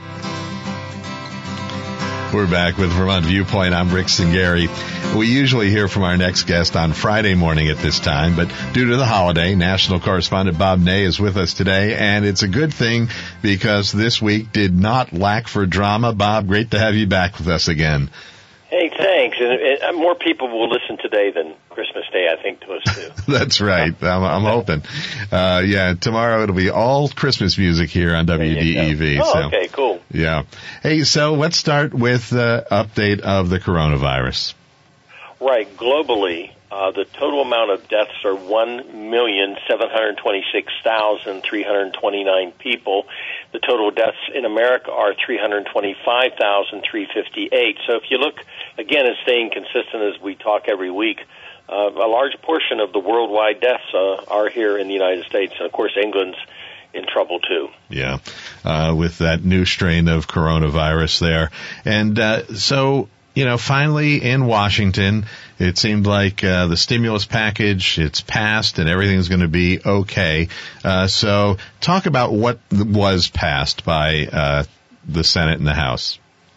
We're back with Vermont Viewpoint. I'm Rick Singari. We usually hear from our next guest on Friday morning at this time, but due to the holiday, national correspondent Bob Ney is with us today, and it's a good thing because this week did not lack for drama. Bob, great to have you back with us again. Hey, thanks. And, and more people will listen today than Christmas Day, I think, to us, too. That's right. I'm, I'm hoping. Uh, yeah, tomorrow it'll be all Christmas music here on W D E V. Oh, so, okay, cool. Yeah. Hey, so let's start with the update of the coronavirus. Right. Globally, Uh, the total amount of deaths are one million seven hundred twenty-six thousand three hundred twenty-nine people. The total deaths in America are three hundred twenty-five thousand three hundred fifty-eight. So if you look, again, it's staying consistent as we talk every week, uh, a large portion of the worldwide deaths uh, are here in the United States. And, of course, England's in trouble, too. Yeah, uh, with that new strain of coronavirus there. And uh, so, you know, finally in Washington, it seemed like uh, the stimulus package, it's passed and everything's going to be okay. Uh, so talk about what was passed by uh, the Senate and the House.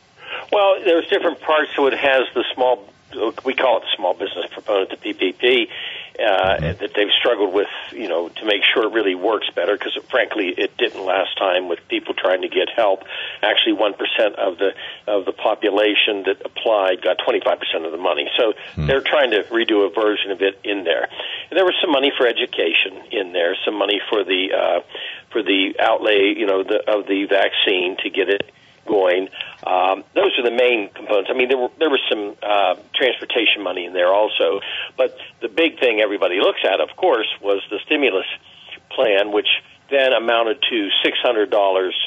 Well, there's different parts. So it has the small, we call it the small business proponent, the P P P, uh, mm-hmm. that they've struggled with, you know, to make sure it really works better, because frankly, it didn't last time with people trying to get help. Actually, one percent of the of the population that applied got twenty-five percent of the money. So mm-hmm. they're trying to redo a version of it in there. And there was some money for education in there, some money for the uh, for the outlay, you know, the, of the vaccine to get it going. Um, those are the main components. I mean, there were there was some uh, transportation money in there also, but the big thing everybody looks at, of course, was the stimulus plan, which then amounted to six hundred dollars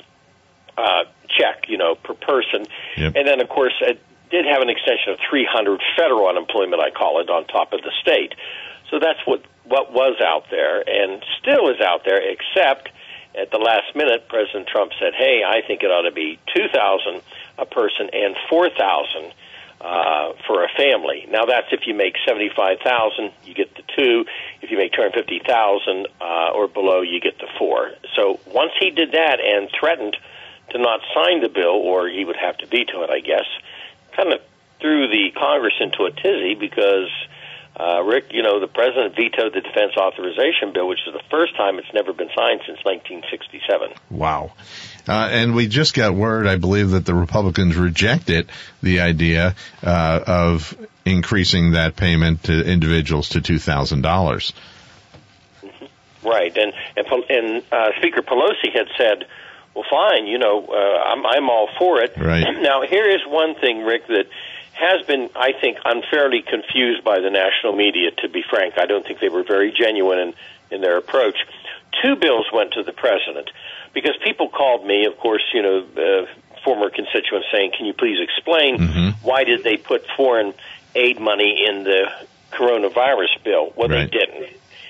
uh, check, you know, per person, yep. And then, of course, it did have an extension of three hundred federal unemployment, I call it, on top of the state. So that's what what was out there, and still is out there, except at the last minute, President Trump said, hey, I think it ought to be two thousand dollars a person and four thousand dollars uh, for a family. Now, that's if you make seventy-five thousand dollars, you get the two. If you make two hundred fifty thousand dollars uh, or below, you get the four. So once he did that and threatened to not sign the bill, or he would have to veto it, I guess, kind of threw the Congress into a tizzy because Uh, Rick, you know, the president vetoed the defense authorization bill, which is the first time it's never been signed since nineteen sixty-seven. Wow. Uh, and we just got word, I believe, that the Republicans rejected the idea uh, of increasing that payment to individuals to two thousand dollars. Mm-hmm. Right. And and, and uh, Speaker Pelosi had said, well, fine, you know, uh, I'm, I'm all for it. Right. Now, here is one thing, Rick, that has been, I think, unfairly confused by the national media, to be frank. I don't think they were very genuine in, in their approach. Two bills went to the president because people called me, of course, you know, uh, former constituents saying, can you please explain mm-hmm. why did they put foreign aid money in the coronavirus bill? Well, right. They didn't.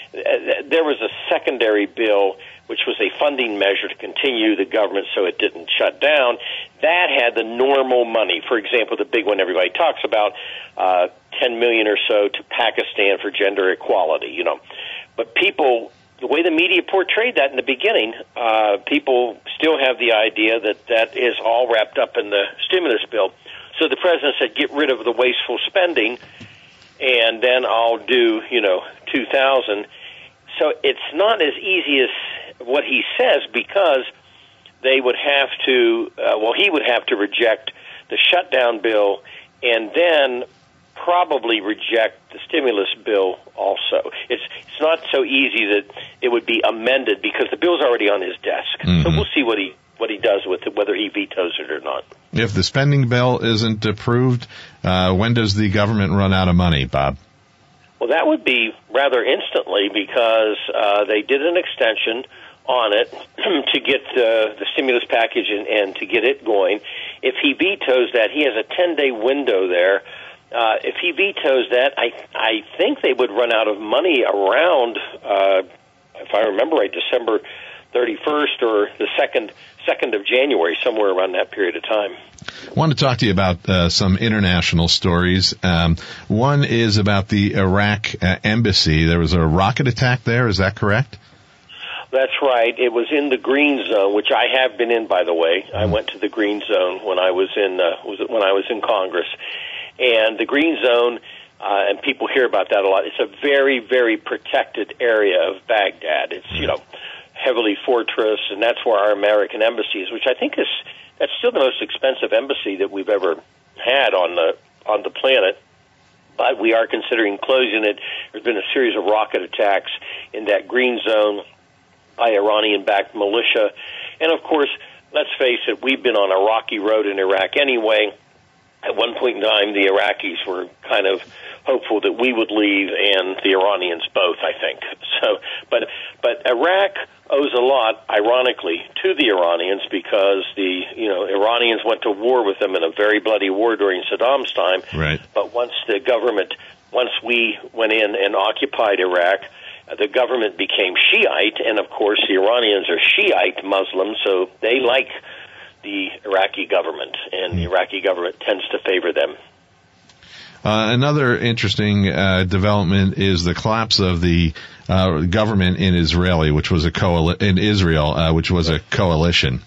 Uh, there was a secondary bill which was a funding measure to continue the government so it didn't shut down. That had the normal money. For example, the big one everybody talks about, uh, ten million dollars or so to Pakistan for gender equality, you know. But people, the way the media portrayed that in the beginning, uh, people still have the idea that that is all wrapped up in the stimulus bill. So the president said, get rid of the wasteful spending, and then I'll do, you know, two thousand. So it's not as easy as what he says, because they would have to, uh, well, he would have to reject the shutdown bill and then probably reject the stimulus bill also. It's it's not so easy that it would be amended because the bill's already on his desk. Mm-hmm. So we'll see what he what he does with it, whether he vetoes it or not. If the spending bill isn't approved, uh, when does the government run out of money, Bob? Well, that would be rather instantly, because uh, they did an extension on it to get uh, the stimulus package and, and to get it going. If he vetoes that, he has a ten-day window there. Uh, if he vetoes that, I I think they would run out of money around, uh, if I remember right, December thirty-first or the second second of January, somewhere around that period of time. I want to talk to you about uh, some international stories. Um, one is about the Iraq uh, embassy. There was a rocket attack there. Is that correct? That's right. It was in the green zone, which I have been in, by the way. I went to the green zone when I was in uh, was when I was in Congress, and the green zone. Uh, and people hear about that a lot. It's a very, very protected area of Baghdad. It's you know heavily fortress, and that's where our American embassy is, which I think is that's still the most expensive embassy that we've ever had on the on the planet. But we are considering closing it. There's been a series of rocket attacks in that green zone by Iranian-backed militia. And, of course, let's face it, we've been on a rocky road in Iraq anyway. at one point in time, the Iraqis were kind of hopeful that we would leave, and the Iranians both, I think. So, but but Iraq owes a lot, ironically, to the Iranians because the you know Iranians went to war with them in a very bloody war during Saddam's time. Right. But once the government, once we went in and occupied Iraq, the government became Shiite, and of course the Iranians are Shiite Muslims, so they like the Iraqi government, and the Iraqi government tends to favor them. Uh, another interesting uh, development is the collapse of the uh, government in Israeli, which was a coali- in Israel, uh, which was a coalition.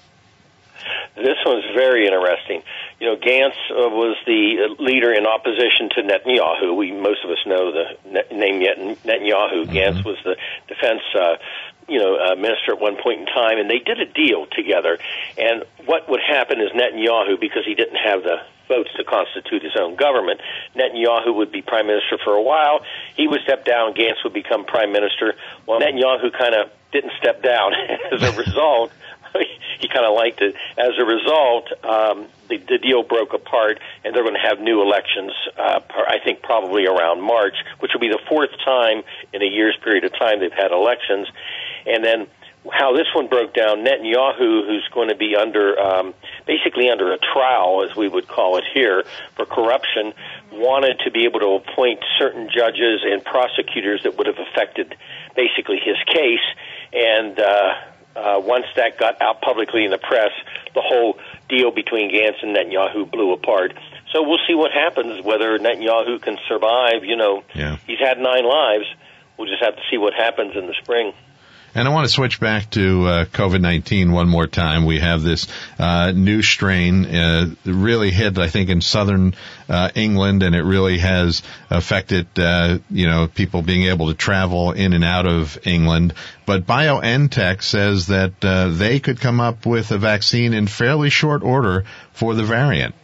This one's very interesting. You know, Gantz uh, was the leader in opposition to Netanyahu. We most of us know the net- name yet Netanyahu. Mm-hmm. Gantz was the defense, uh, you know, uh, minister at one point in time, and they did a deal together. And what would happen is Netanyahu, because he didn't have the votes to constitute his own government, Netanyahu would be prime minister for a while. He would step down. Gantz would become prime minister. Well, Netanyahu kind of didn't step down. As a result, he kind of liked it. As a result, um, the, the deal broke apart, and they're going to have new elections, uh, I think probably around March, which will be the fourth time in a year's period of time they've had elections. And then how this one broke down, Netanyahu, who's going to be under, um, basically under a trial, as we would call it here, for corruption, wanted to be able to appoint certain judges and prosecutors that would have affected basically his case. And uh, uh, once that got out publicly in the press, the whole deal between Gantz and Netanyahu blew apart. So we'll see what happens, whether Netanyahu can survive. You know, yeah. He's had nine lives. We'll just have to see what happens in the spring. And I want to switch back to uh, COVID nineteen one more time. We have this uh, new strain uh, really hit, I think, in southern uh, England, and it really has affected, uh, you know, people being able to travel in and out of England. But BioNTech says that uh, they could come up with a vaccine in fairly short order for the variant.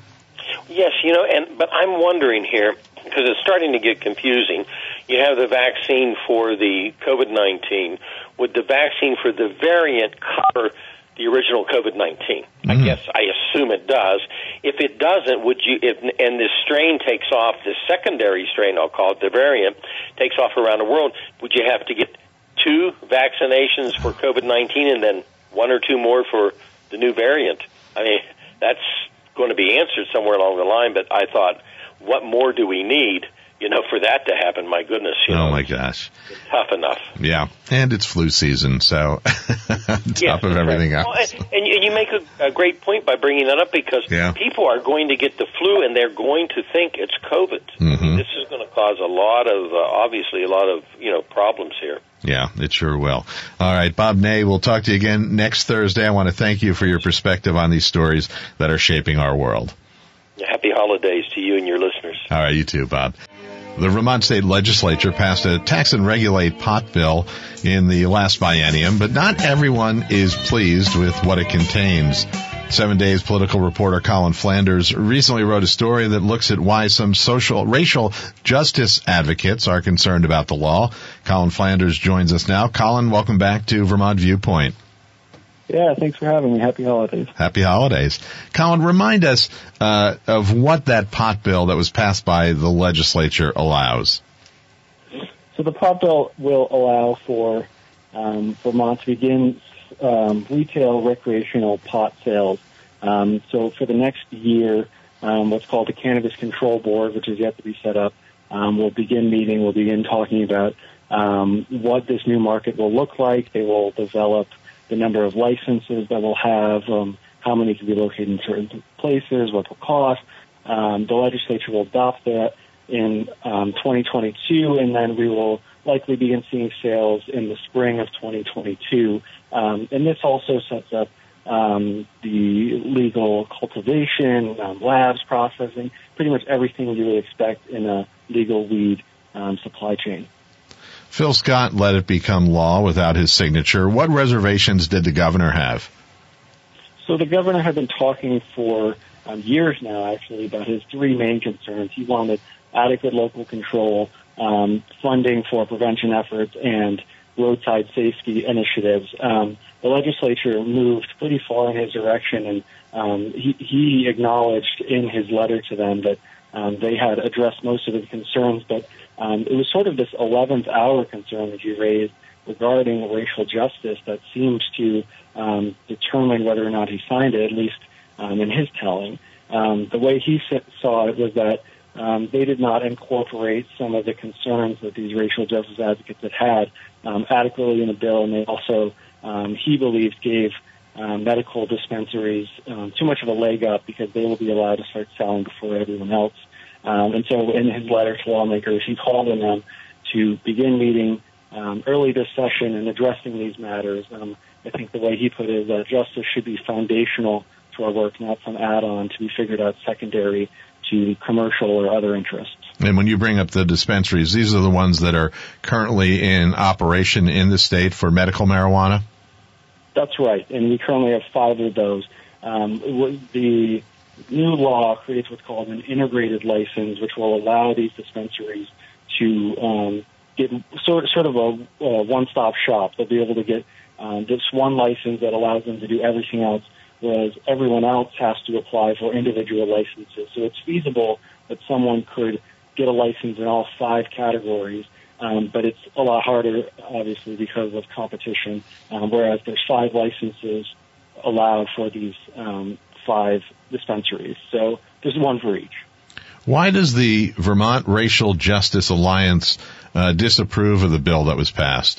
Yes, you know, and but I'm wondering here, because it's starting to get confusing. You have the vaccine for the COVID nineteen. Would the vaccine for the variant cover the original COVID nineteen? Mm-hmm. I guess I assume it does. If it doesn't, would you? If and this strain takes off, this secondary strain, I'll call it, the variant, takes off around the world, would you have to get two vaccinations for COVID nineteen and then one or two more for the new variant? I mean, that's going to be answered somewhere along the line, but I thought, what more do we need, you know, for that to happen? My goodness. You oh, know, my gosh. It's tough enough. Yeah, and it's flu season, so on top yes, of everything right. else. Well, and, and you make a, a great point by bringing that up, because yeah. people are going to get the flu, and they're going to think it's COVID. Mm-hmm. This is going to cause a lot of, uh, obviously, a lot of, you know, problems here. Yeah, it sure will. All right, Bob Ney, we'll talk to you again next Thursday. I want to thank you for your perspective on these stories that are shaping our world. Happy holidays to you and your listeners. All right, you too, Bob. The Vermont State Legislature passed a tax and regulate pot bill in the last biennium, but not everyone is pleased with what it contains. Seven Days political reporter Colin Flanders recently wrote a story that looks at why some social, racial justice advocates are concerned about the law. Colin Flanders joins us now. Colin, welcome back to Vermont Viewpoint. Yeah, thanks for having me. Happy holidays. Happy holidays. Colin, remind us uh, of what that pot bill that was passed by the legislature allows. So the pot bill will allow for um, Vermont to begin um, retail recreational pot sales. Um, so for the next year, um, what's called the Cannabis Control Board, which is yet to be set up, um, will begin meeting, will begin talking about um, what this new market will look like. They will develop the number of licenses that we'll have, um, how many can be located in certain places, what will cost. Um, the legislature will adopt that in um, twenty twenty-two, and then we will likely begin seeing sales in the spring of twenty twenty-two. Um, and this also sets up um, the legal cultivation, um, labs, processing, pretty much everything you would expect in a legal weed um, supply chain. Phil Scott let it become law without his signature. What reservations did the governor have? So the governor had been talking for um, years now, actually, about his three main concerns. He wanted adequate local control, um, funding for prevention efforts, and roadside safety initiatives. Um, the legislature moved pretty far in his direction, and um, he, he acknowledged in his letter to them that um, they had addressed most of his concerns, but um, it was sort of this eleventh hour concern that he raised regarding racial justice that seems to um, determine whether or not he signed it, at least um, in his telling. Um, the way he saw it was that um, they did not incorporate some of the concerns that these racial justice advocates had had um, adequately in the bill, and they also, um, he believes, gave um, medical dispensaries um, too much of a leg up because they will be allowed to start selling before everyone else. Um, and so in his letter to lawmakers, he called on them to begin meeting um, early this session and addressing these matters. Um, I think the way he put it is that justice should be foundational to our work, not some add-on to be figured out secondary to commercial or other interests. And when you bring up the dispensaries, these are the ones that are currently in operation in the state for medical marijuana? That's right, and we currently have five of those. Um, the new law creates what's called an integrated license, which will allow these dispensaries to um, get sort, sort of a, a one-stop shop. They'll be able to get um, this one license that allows them to do everything else, whereas everyone else has to apply for individual licenses. So it's feasible that someone could get a license in all five categories, um, but it's a lot harder, obviously, because of competition, um, whereas there's five licenses allowed for these um, five dispensaries. So there's one for each. Why does the Vermont Racial Justice Alliance uh, disapprove of the bill that was passed?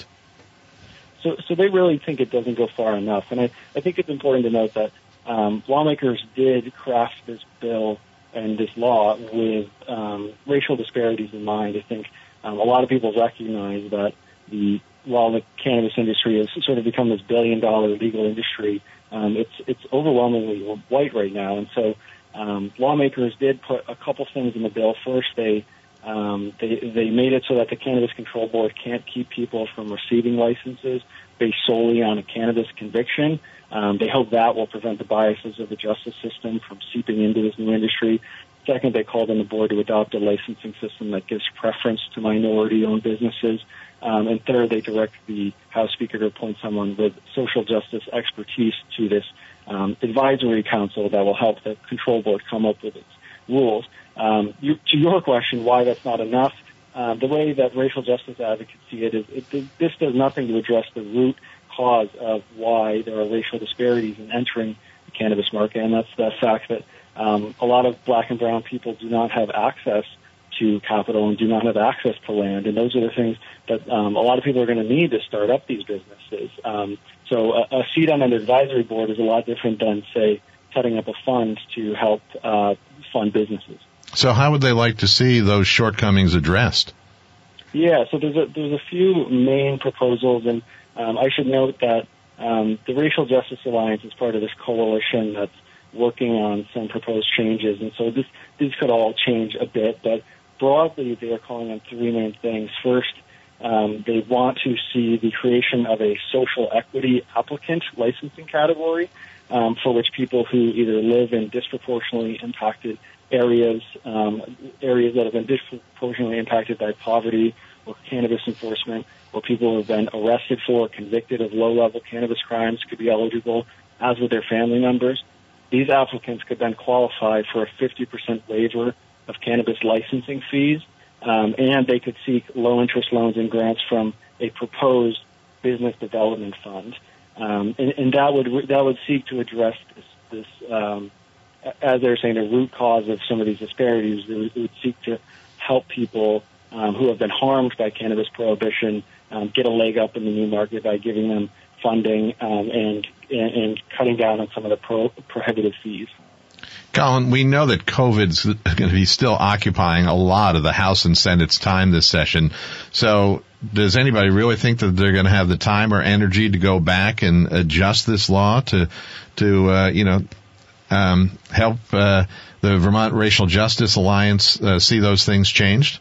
So, so they really think it doesn't go far enough. And I, I think it's important to note that um, lawmakers did craft this bill and this law with um, racial disparities in mind. I think um, a lot of people recognize that the while the cannabis industry has sort of become this billion-dollar legal industry, um, it's it's overwhelmingly white right now. And so um, lawmakers did put a couple things in the bill. First, they Um, they, they made it so that the Cannabis Control Board can't keep people from receiving licenses based solely on a cannabis conviction. Um, they hope that will prevent the biases of the justice system from seeping into this new industry. Second, they called on the board to adopt a licensing system that gives preference to minority-owned businesses. Um, and third, they direct the House Speaker to appoint someone with social justice expertise to this um, advisory council that will help the control board come up with its rules. Um, you, to your question, why that's not enough, uh, the way that racial justice advocates see it is it, this does nothing to address the root cause of why there are racial disparities in entering the cannabis market, and that's the fact that um, a lot of black and brown people do not have access to capital and do not have access to land, and those are the things that um, a lot of people are going to need to start up these businesses. Um, so a, a seat on an advisory board is a lot different than, say, setting up a fund to help uh, fund businesses. So how would they like to see those shortcomings addressed? Yeah, so there's a, there's a few main proposals, and um, I should note that um, the Racial Justice Alliance is part of this coalition that's working on some proposed changes, and so this, these could all change a bit, but broadly they are calling on three main things. First, um, they want to see the creation of a social equity applicant licensing category um, for which people who either live in disproportionately impacted areas, um, areas that have been disproportionately impacted by poverty or cannabis enforcement, or people who have been arrested for or convicted of low-level cannabis crimes could be eligible, as with their family members. These applicants could then qualify for a fifty percent waiver of cannabis licensing fees, um, and they could seek low-interest loans and grants from a proposed business development fund. Um, and, and that would that would seek to address this, this um, as they're saying, the root cause of some of these disparities. It would, it would seek to help people um, who have been harmed by cannabis prohibition um, get a leg up in the new market by giving them funding um, and, and and cutting down on some of the pro, prohibitive fees. Colin, we know that COVID's going to be still occupying a lot of the House and Senate's time this session. So does anybody really think that they're going to have the time or energy to go back and adjust this law to, to uh, you know, um, help uh, the Vermont Racial Justice Alliance uh, see those things changed?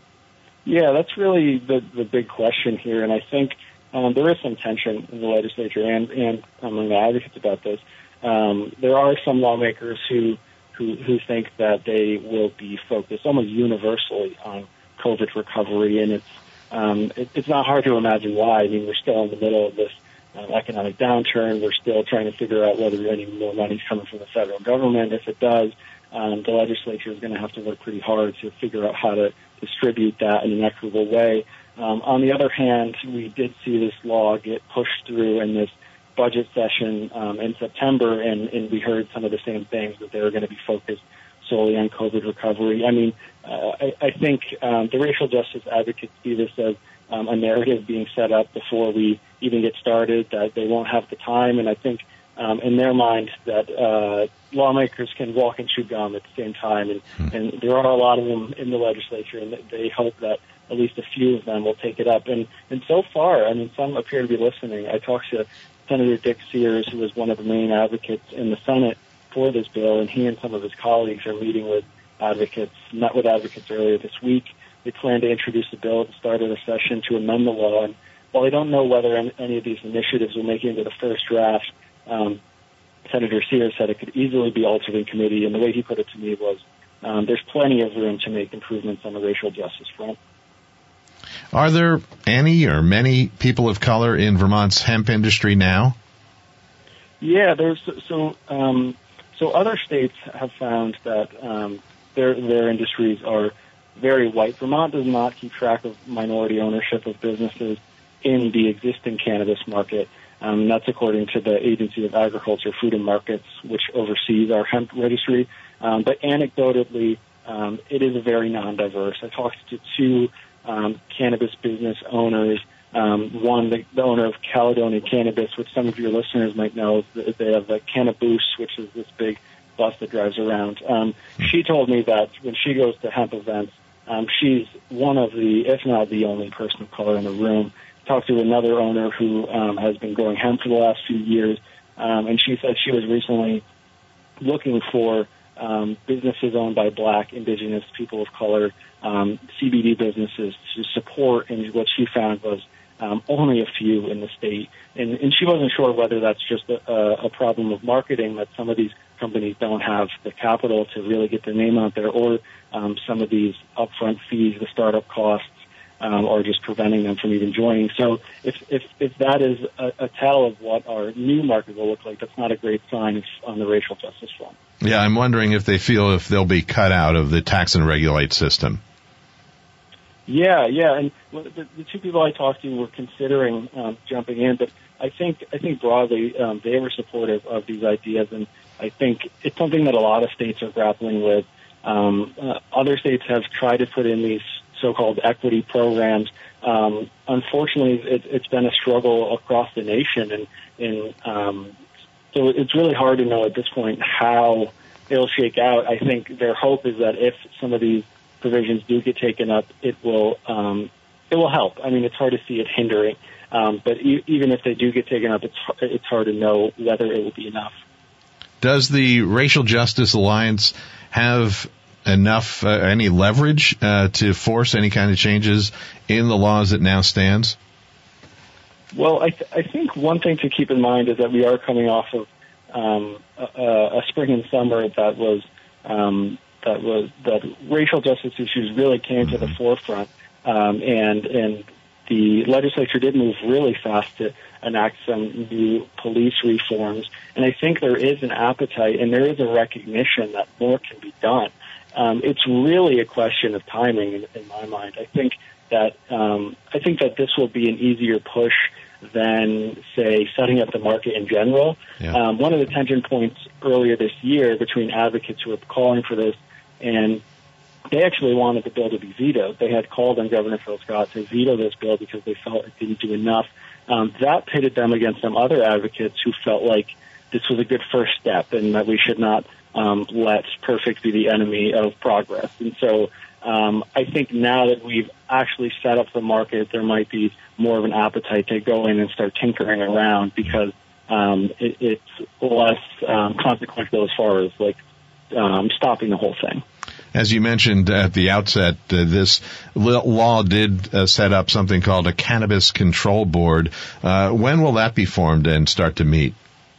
Yeah, that's really the, the big question here, and I think um, there is some tension in the legislature and, and among the advocates about this. Um, there are some lawmakers who, who who think that they will be focused almost universally on COVID recovery, and it's um, it, it's not hard to imagine why. I mean, we're still in the middle of this um, economic downturn. We're still trying to figure out whether any more money is coming from the federal government. If it does, um, the legislature is going to have to work pretty hard to figure out how to distribute that in an equitable way. Um, on the other hand, we did see this law get pushed through in this budget session um, in September, and, and we heard some of the same things, that they were going to be focused solely on COVID recovery. I mean, uh, I, I think um, the racial justice advocates see this as um, a narrative being set up before we even get started, that they won't have the time, and I think um, in their mind that uh, lawmakers can walk and chew gum at the same time, and, hmm. and there are a lot of them in the legislature, and they hope that at least a few of them will take it up. And, and so far, I mean, some appear to be listening. I talked to Senator Dick Sears, who was one of the main advocates in the Senate for this bill, and he and some of his colleagues are meeting with advocates, met with advocates earlier this week. They plan to introduce a bill at the start of the session to amend the law. And while they don't know whether any of these initiatives will make it into the first draft, um, Senator Sears said it could easily be altered in committee. And the way he put it to me was um, there's plenty of room to make improvements on the racial justice front. Are there any or many people of color in Vermont's hemp industry now? Yeah, there's so um, so other states have found that um, their their industries are very white. Vermont does not keep track of minority ownership of businesses in the existing cannabis market. Um, that's according to the Agency of Agriculture, Food and Markets, which oversees our hemp registry. Um, but anecdotally, um, it is a very non-diverse. I talked to two Um, cannabis business owners. Um, one, the, the owner of Caledonia Cannabis, which some of your listeners might know. They have a Cannabis, which is this big bus that drives around. Um, she told me that when she goes to hemp events, um, she's one of the, if not the only person of color in the room. Talked to another owner who um, has been growing hemp for the last few years, um, and she said she was recently looking for Um, businesses owned by Black, Indigenous, people of color, um, C B D businesses to support, and what she found was um, only a few in the state. And, and she wasn't sure whether that's just a, a problem of marketing, that some of these companies don't have the capital to really get their name out there, or um, some of these upfront fees, the startup costs, um, are just preventing them from even joining. So if, if, if that is a, a tell of what our new market will look like, that's not a great sign on the racial justice front. Yeah, I'm wondering if they feel if they'll be cut out of the tax and regulate system. Yeah, yeah, and the, the two people I talked to were considering um, jumping in, but I think I think broadly um, they were supportive of these ideas, and I think it's something that a lot of states are grappling with. Um, uh, other states have tried to put in these so-called equity programs. Um, unfortunately, it, it's been a struggle across the nation, and, and um, so it's really hard to know at this point how it'll shake out. I think their hope is that if some of these provisions do get taken up, it will um, it will help. I mean, it's hard to see it hindering, um, but e- even if they do get taken up, it's it's hard to know whether it will be enough. Does the Racial Justice Alliance have enough, uh, any leverage uh, to force any kind of changes in the law as it now stands? Well, I, th- I think one thing to keep in mind is that we are coming off of um, a, a spring and summer that was um, that was that racial justice issues really came to the forefront, um, and and the legislature did move really fast to enact some new police reforms. And I think there is an appetite and there is a recognition that more can be done. Um, it's really a question of timing in, in my mind. I think that um, I think that this will be an easier push than, say, setting up the market in general. Yeah. Um, one of the tension points earlier this year between advocates who were calling for this, and they actually wanted the bill to be vetoed. They had called on Governor Phil Scott to veto this bill because they felt it didn't do enough. Um, that pitted them against some other advocates who felt like this was a good first step and that we should not um, let perfect be the enemy of progress. And so um, I think now that we've actually set up the market, there might be more of an appetite to go in and start tinkering around because um, it, it's less um, consequential as far as like um, stopping the whole thing. As you mentioned at the outset, uh, this law did uh, set up something called a Cannabis Control Board. Uh, when will that be formed and start to meet?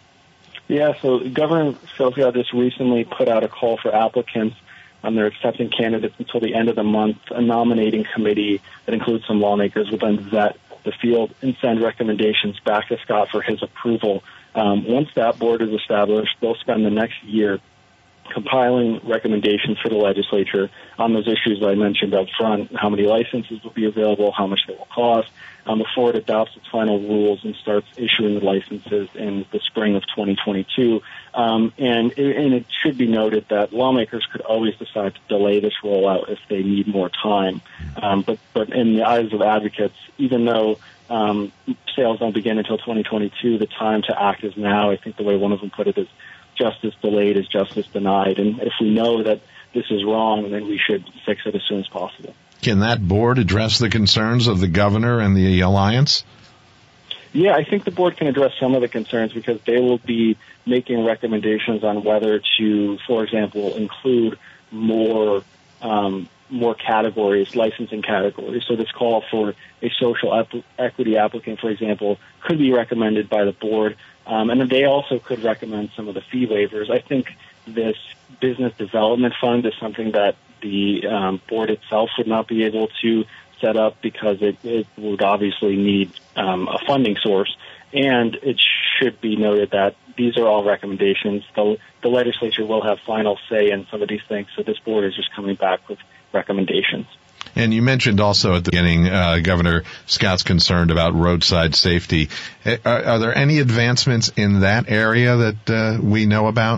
Yeah, so Governor Phil Scott just recently put out a call for applicants. Um, they're accepting candidates until the end of the month. A nominating committee that includes some lawmakers will then vet the field and send recommendations back to Scott for his approval. Um, once that board is established, they'll spend the next year compiling recommendations for the legislature on those issues I mentioned up front, how many licenses will be available, how much they will cost, um, before it adopts its final rules and starts issuing the licenses in the spring of twenty twenty-two. Um, and, and it should be noted that lawmakers could always decide to delay this rollout if they need more time. Um, but, but in the eyes of advocates, even though um, sales don't begin until twenty twenty-two, the time to act is now. I think the way one of them put it is, justice delayed is justice denied. And if we know that this is wrong, then we should fix it as soon as possible. Can that board address the concerns of the governor and the alliance? Yeah, I think the board can address some of the concerns because they will be making recommendations on whether to, for example, include more um, more categories, licensing categories. So this call for a social ep- equity applicant, for example, could be recommended by the board. Um, and then they also could recommend some of the fee waivers. I think this business development fund is something that the um, board itself would not be able to set up because it, it would obviously need um, a funding source. And it should be noted that these are all recommendations. The, the legislature will have final say in some of these things, so this board is just coming back with recommendations. And you mentioned also at the beginning, uh, Governor Scott's concerned about roadside safety. Are, are there any advancements in that area that uh, we know about?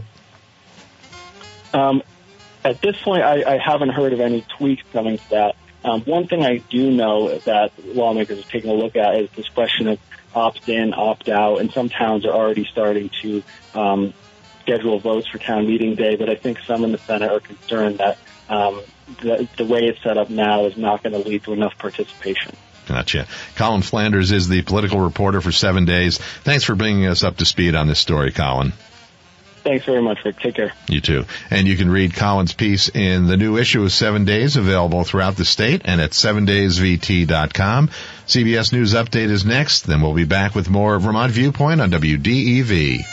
Um, at this point, I, I haven't heard of any tweaks coming to that. Um, one thing I do know that lawmakers are taking a look at is this question of opt-in, opt-out, and some towns are already starting to um, schedule votes for town meeting day, but I think some in the Senate are concerned that um, the, the way it's set up now is not going to lead to enough participation. Gotcha. Colin Flanders is the political reporter for Seven Days. Thanks for bringing us up to speed on this story, Colin. Thanks very much, Rick. Take care. You too. And you can read Colin's piece in the new issue of Seven Days, available throughout the state and at seven days v t dot com. C B S News Update is next. Then we'll be back with more Vermont Viewpoint on W D E V.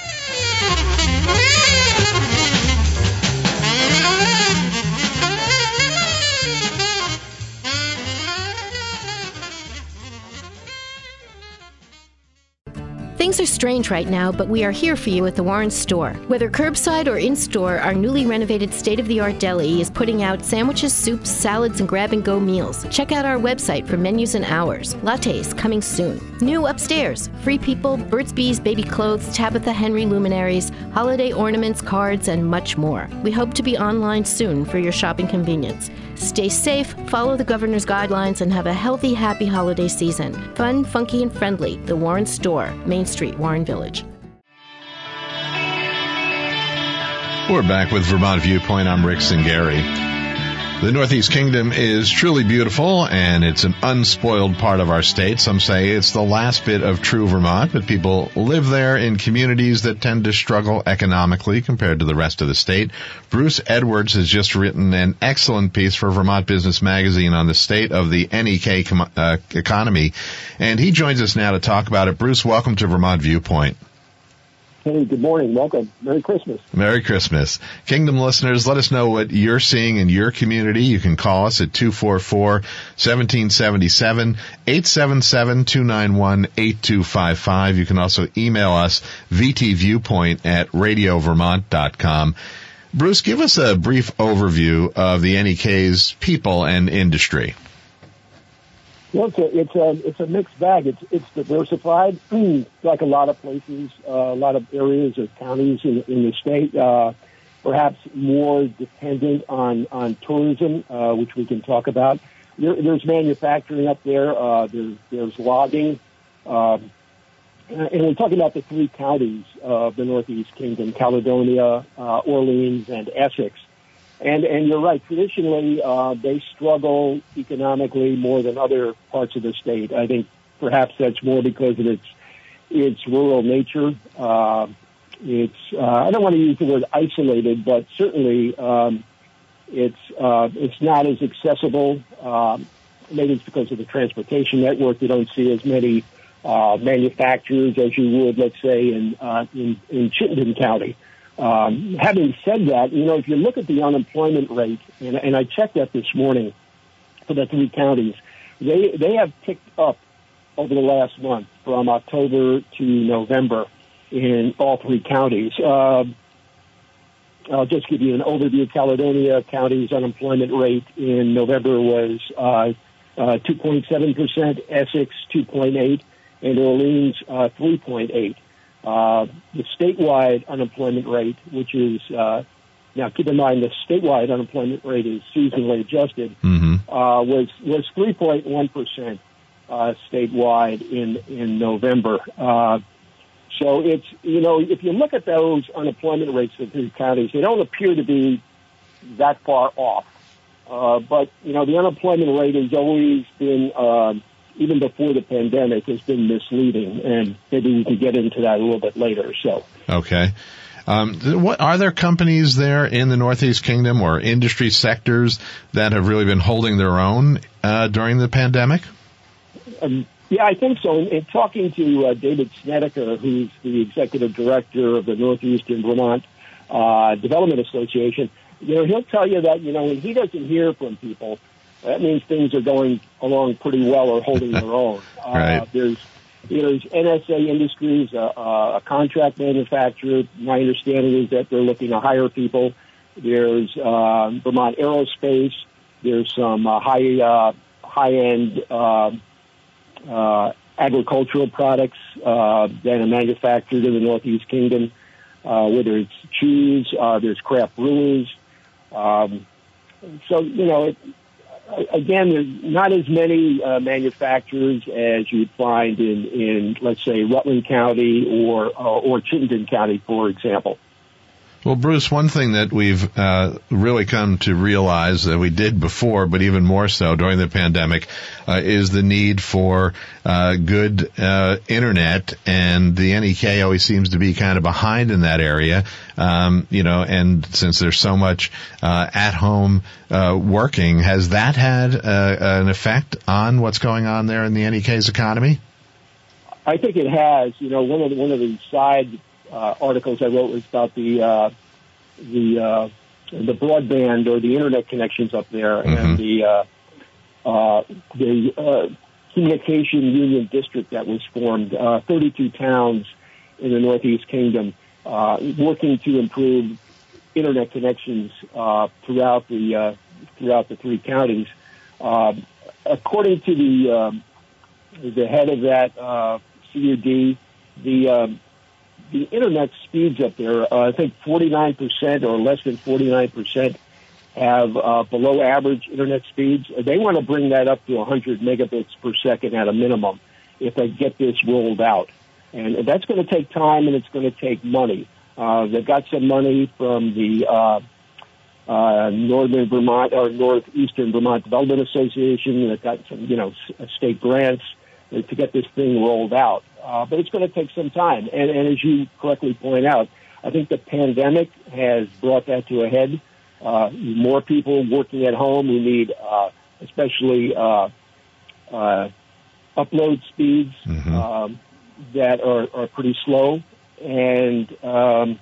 Things are strange right now, but we are here for you at the Warren Store. Whether curbside or in-store, our newly renovated state-of-the-art deli is putting out sandwiches, soups, salads, and grab-and-go meals. Check out our website for menus and hours. Lattes coming soon. New upstairs, Free People, Burt's Bees Baby Clothes, Tabitha Henry luminaries, holiday ornaments, cards, and much more. We hope to be online soon for your shopping convenience. Stay safe, follow the governor's guidelines, and have a healthy, happy holiday season. Fun, funky, and friendly. The Warren Store, Main Street, Warren Village. We're back with Vermont Viewpoint. I'm Rick Singari. The Northeast Kingdom is truly beautiful, and it's an unspoiled part of our state. Some say it's the last bit of true Vermont, but people live there in communities that tend to struggle economically compared to the rest of the state. Bruce Edwards has just written an excellent piece for Vermont Business Magazine on the state of the N E K com- uh, economy, and he joins us now to talk about it. Bruce, welcome to Vermont Viewpoint. Hey, good morning. Welcome. Merry Christmas. Merry Christmas. Kingdom listeners, let us know what you're seeing in your community. You can call us at two four four, one seven seven seven, eight seven seven, two nine one, eight two five five. You can also email us, v t viewpoint at radio vermont dot com. Bruce, give us a brief overview of the N E K's people and industry. Well, it's a it's a it's a mixed bag. It's it's diversified, like a lot of places, uh, a lot of areas or counties in, in the state. Uh, perhaps more dependent on on tourism, uh, which we can talk about. There, there's manufacturing up there. Uh, there's there's logging, um, and we're talking about the three counties of the Northeast Kingdom: Caledonia, uh, Orleans, and Essex. And and you're right. Traditionally, uh, they struggle economically more than other parts of the state. I think perhaps that's more because of its its rural nature. Uh, it's uh, I don't want to use the word isolated, but certainly um, it's uh, it's not as accessible. Um, maybe it's because of the transportation network. You don't see as many uh, manufacturers as you would, let's say, in uh, in, in Chittenden County. Um, having said that, you know, if you look at the unemployment rate, and, and I checked that this morning for the three counties, they they have ticked up over the last month, from October to November, in all three counties. Uh, I'll just give you an overview. Caledonia County's unemployment rate in November was uh, uh, two point seven percent, Essex two point eight, and Orleans uh, three point eight. Uh, the statewide unemployment rate, which is, uh, now keep in mind the statewide unemployment rate is seasonally adjusted, mm-hmm. uh, was was three point one percent uh, statewide in, in November. Uh, so it's, you know, if you look at those unemployment rates of these counties, they don't appear to be that far off. Uh, but, you know, the unemployment rate has always been, uh, even before the pandemic, has been misleading, and maybe we can get into that a little bit later. So, okay, um, what are there companies there in the Northeast Kingdom or industry sectors that have really been holding their own uh, during the pandemic? Um, yeah, I think so. In, in talking to uh, David Snedeker, who's the executive director of the Northeastern Vermont uh, Development Association, you know, he'll tell you that, you know, when he doesn't hear from people, that means things are going along pretty well or holding their own. Uh, right. There's, you know, there's N S A Industries, uh, uh, a contract manufacturer. My understanding is that they're looking to hire people. There's uh, Vermont Aerospace. There's some uh, high uh, high end uh, uh, agricultural products uh, that are manufactured in the Northeast Kingdom. Uh, whether it's cheese, uh, there's craft brewers. Um, so you know. It, Again, there's not as many uh, manufacturers as you'd find in, in, let's say, Rutland County or uh, or Chittenden County, for example. Well, Bruce, one thing that we've uh, really come to realize that we did before, but even more so during the pandemic, uh, is the need for uh, good uh, internet, and the N E K always seems to be kind of behind in that area. Um, you know, and since there's so much uh, at-home uh, working, has that had uh, an effect on what's going on there in the N E K's economy? I think it has. You know, one of the, one of the side Uh, articles I wrote was about the uh, the uh, the broadband or the internet connections up there, mm-hmm. and the uh, uh, the uh, communication union district that was formed. Uh, thirty-two towns in the Northeast Kingdom uh, working to improve internet connections uh, throughout the uh, throughout the three counties. Uh, according to the uh, the head of that uh, C U D, the uh, The internet speeds up there, uh, I think forty-nine percent or less than forty-nine percent have uh, below average internet speeds. They want to bring that up to one hundred megabits per second at a minimum if they get this rolled out. And that's going to take time, and it's going to take money. Uh, they've got some money from the uh, uh, Northern Vermont or Northeastern Vermont Development Association. They've got some, you know, state grants to get this thing rolled out. Uh, but it's going to take some time. And, and as you correctly point out, I think the pandemic has brought that to a head. Uh, more people working at home. We need uh, especially uh, uh, upload speeds mm-hmm. um, that are, are pretty slow. And, um,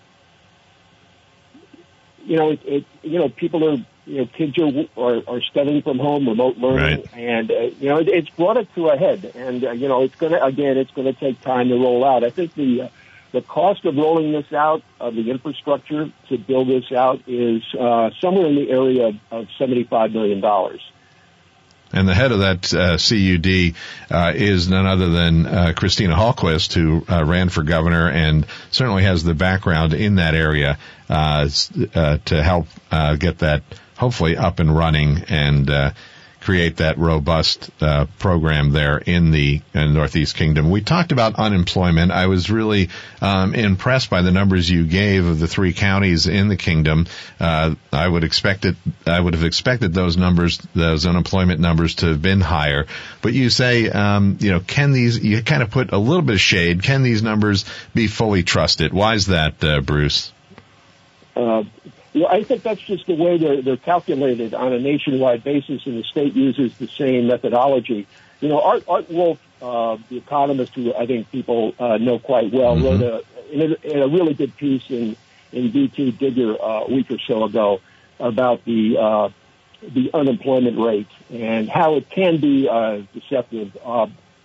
you know, it, it, you know, people are, you know, kids are, are, are studying from home, remote learning, right. and, uh, you know, it, it's brought it to a head. And, uh, you know, it's going to, again, it's going to take time to roll out. I think the, uh, the cost of rolling this out, of the infrastructure to build this out, is uh, somewhere in the area of, of seventy-five million dollars. And the head of that uh, C U D uh, is none other than uh, Christina Hallquist, who uh, ran for governor and certainly has the background in that area uh, uh, to help uh, get that hopefully up and running and uh, create that robust uh, program there in the uh, Northeast Kingdom. We talked about unemployment. I was really um, impressed by the numbers you gave of the three counties in the kingdom. Uh, I would expect it. I would have expected those numbers, those unemployment numbers, to have been higher. But you say, um, you know, can these? You kind of put a little bit of shade. Can these numbers be fully trusted? Why is that, uh, Bruce? Uh, Yeah, I think that's just the way they're, they're calculated on a nationwide basis, and the state uses the same methodology. You know, Art, Art Wolf, uh, the economist, who I think people uh, know quite well, mm-hmm. wrote a, in a, in a really good piece in, in B T Digger uh, a week or so ago about the uh, the unemployment rate and how it can be uh, deceptive. Uh,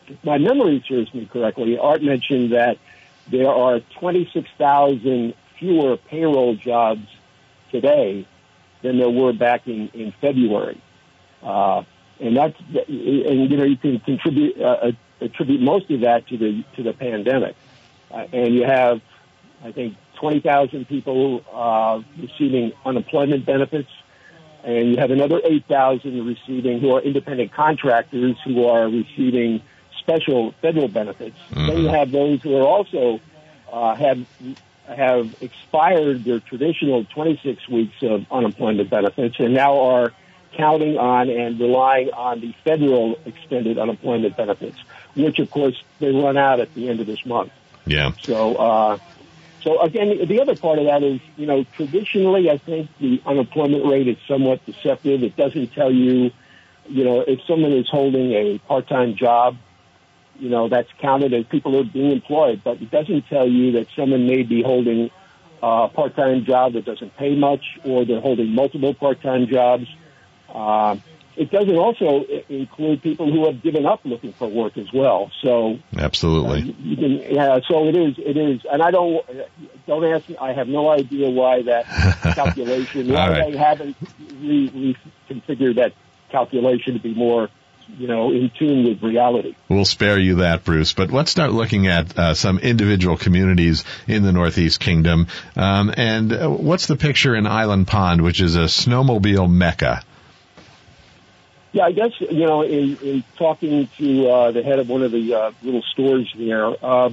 if my memory serves me correctly, Art mentioned that there are twenty-six thousand fewer payroll jobs today than there were back in, in February. Uh, and that's, and you know, you can contribute, uh, attribute most of that to the, to the pandemic. Uh, and you have, I think, twenty thousand people, uh, receiving unemployment benefits. And you have another eight thousand receiving, who are independent contractors who are receiving special federal benefits. Mm-hmm. Then you have those who are also, uh, have, have expired their traditional twenty-six weeks of unemployment benefits and now are counting on and relying on the federal extended unemployment benefits, which, of course, they run out at the end of this month. Yeah. So, uh, so again, the other part of that is, you know, traditionally, I think the unemployment rate is somewhat deceptive. It doesn't tell you, you know, if someone is holding a part-time job, you know, that's counted as people who are being employed, but it doesn't tell you that someone may be holding a part-time job that doesn't pay much, or they're holding multiple part-time jobs. Uh, it doesn't also include people who have given up looking for work as well. So absolutely, uh, you can, yeah. So it is, it is, and I don't don't ask me. I have no idea why that calculation. Why right. they haven't re- reconfigured that calculation to be more, you know, in tune with reality. We'll spare you that, Bruce, but let's start looking at uh, some individual communities in the Northeast Kingdom. Um, and uh, what's the picture in Island Pond, which is a snowmobile mecca? Yeah, I guess, you know, in, in talking to uh, the head of one of the uh, little stores there, uh,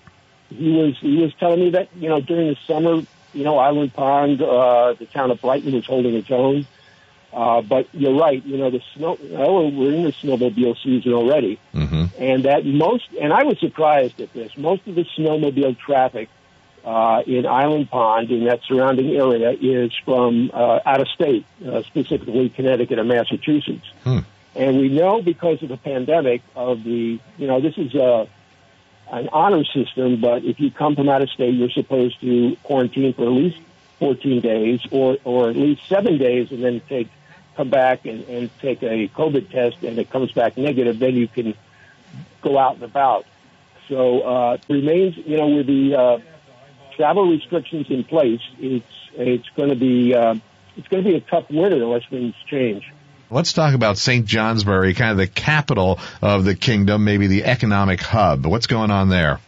he was he was telling me that, you know, during the summer, you know, Island Pond, uh, the town of Brighton was holding its own. Uh, but you're right, you know, the snow, oh, we're in the snowmobile season already. Mm-hmm. And that most, and I was surprised at this, most of the snowmobile traffic uh, in Island Pond, in that surrounding area, is from uh, out of state, uh, specifically Connecticut and Massachusetts. Hmm. And we know because of the pandemic of the, you know, this is a, an honor system, but if you come from out of state, you're supposed to quarantine for at least fourteen days or, or at least seven days and then take, come back and, and take a COVID test, and it comes back negative, then you can go out and about. So uh, it remains, you know, with the uh, travel restrictions in place, it's it's going to be uh, it's going to be a tough winter unless things change. Let's talk about Saint Johnsbury, kind of the capital of the kingdom, maybe the economic hub. What's going on there?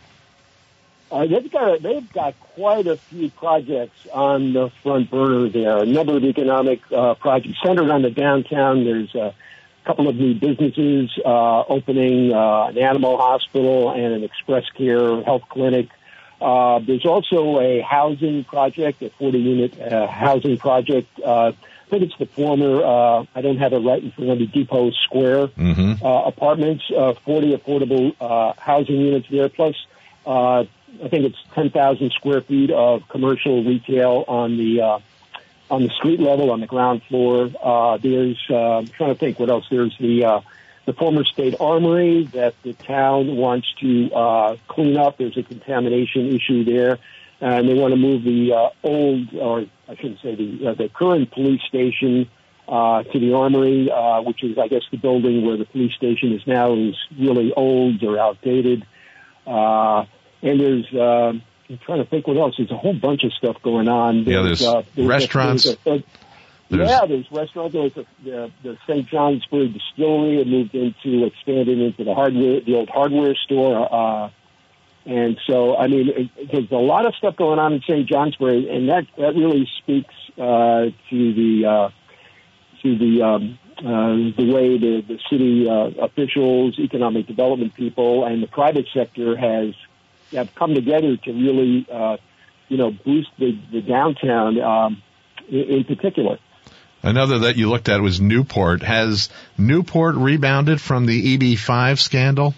Uh, they've got a, they've got quite a few projects on the front burner there. A number of economic uh, projects centered on the downtown. There's a couple of new businesses uh, opening, uh, an animal hospital and an express care health clinic. Uh, there's also a housing project, a forty-unit uh, housing project. Uh, I think it's the former, uh, I don't have it right in front of me, Depot Square mm-hmm. uh, apartments, uh, forty affordable uh, housing units there, plus uh, I think it's ten thousand square feet of commercial retail on the uh, on the street level, on the ground floor. Uh, there's, uh, I'm trying to think what else. There's the uh, the former state armory that the town wants to uh, clean up. There's a contamination issue there, and they want to move the uh, old, or I shouldn't say the uh, the current police station uh, to the armory, uh, which is, I guess, the building where the police station is now is really old or outdated. Uh, and there's, uh, I'm trying to think what else. There's a whole bunch of stuff going on. There's, yeah, there's, uh, there's restaurants. A, there's a, there's, yeah, there's restaurants. There's a, the, the Saint Johnsbury Distillery. It moved into, expanded into the hardware, the old hardware store. Uh, and so, I mean, it, there's a lot of stuff going on in Saint Johnsbury, and that, that really speaks uh, to the uh, to the um, uh, the way the, the city uh, officials, economic development people, and the private sector has have come together to really, uh, you know, boost the, the downtown um, in, in particular. Another that you looked at was Newport. Has Newport rebounded from the E B five scandal?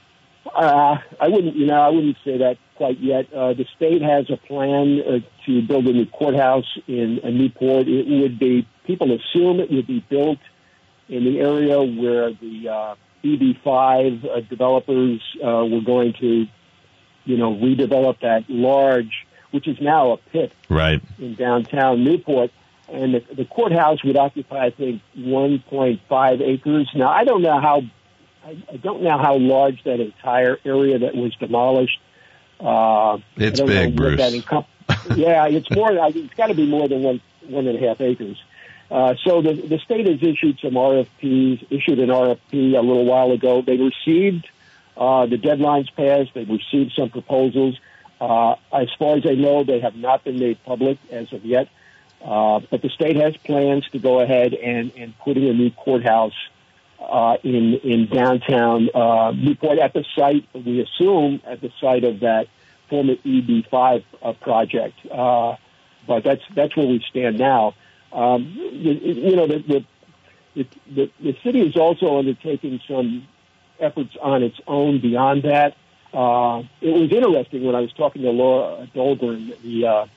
Uh, I wouldn't, you know, I wouldn't say that quite yet. Uh, the state has a plan uh, to build a new courthouse in uh, Newport. It would be, people assume it would be built in the area where the uh, E B five uh, developers uh, were going to, you know, redevelop that large, which is now a pit, right, in downtown Newport. And the, the courthouse would occupy, I think, one point five acres. Now, I don't know how I, I don't know how large that entire area that was demolished. Uh, it's I don't big, know what Bruce. That encom- yeah, it's more. It's got to be more than one one and a half acres. Uh, so the the state has issued some R F Ps. Issued an R F P a little while ago. They received uh, the deadlines passed. They received some proposals. Uh, as far as I know, they have not been made public as of yet. Uh, but the state has plans to go ahead and, and put in a new courthouse uh, in in downtown uh, Newport at the site, we assume, at the site of that former E B five uh, project. Uh, but that's that's where we stand now. Um, you, you know, the the, the the city is also undertaking some efforts on its own beyond that. Uh, it was interesting when I was talking to Laura Dahlgren, the uh,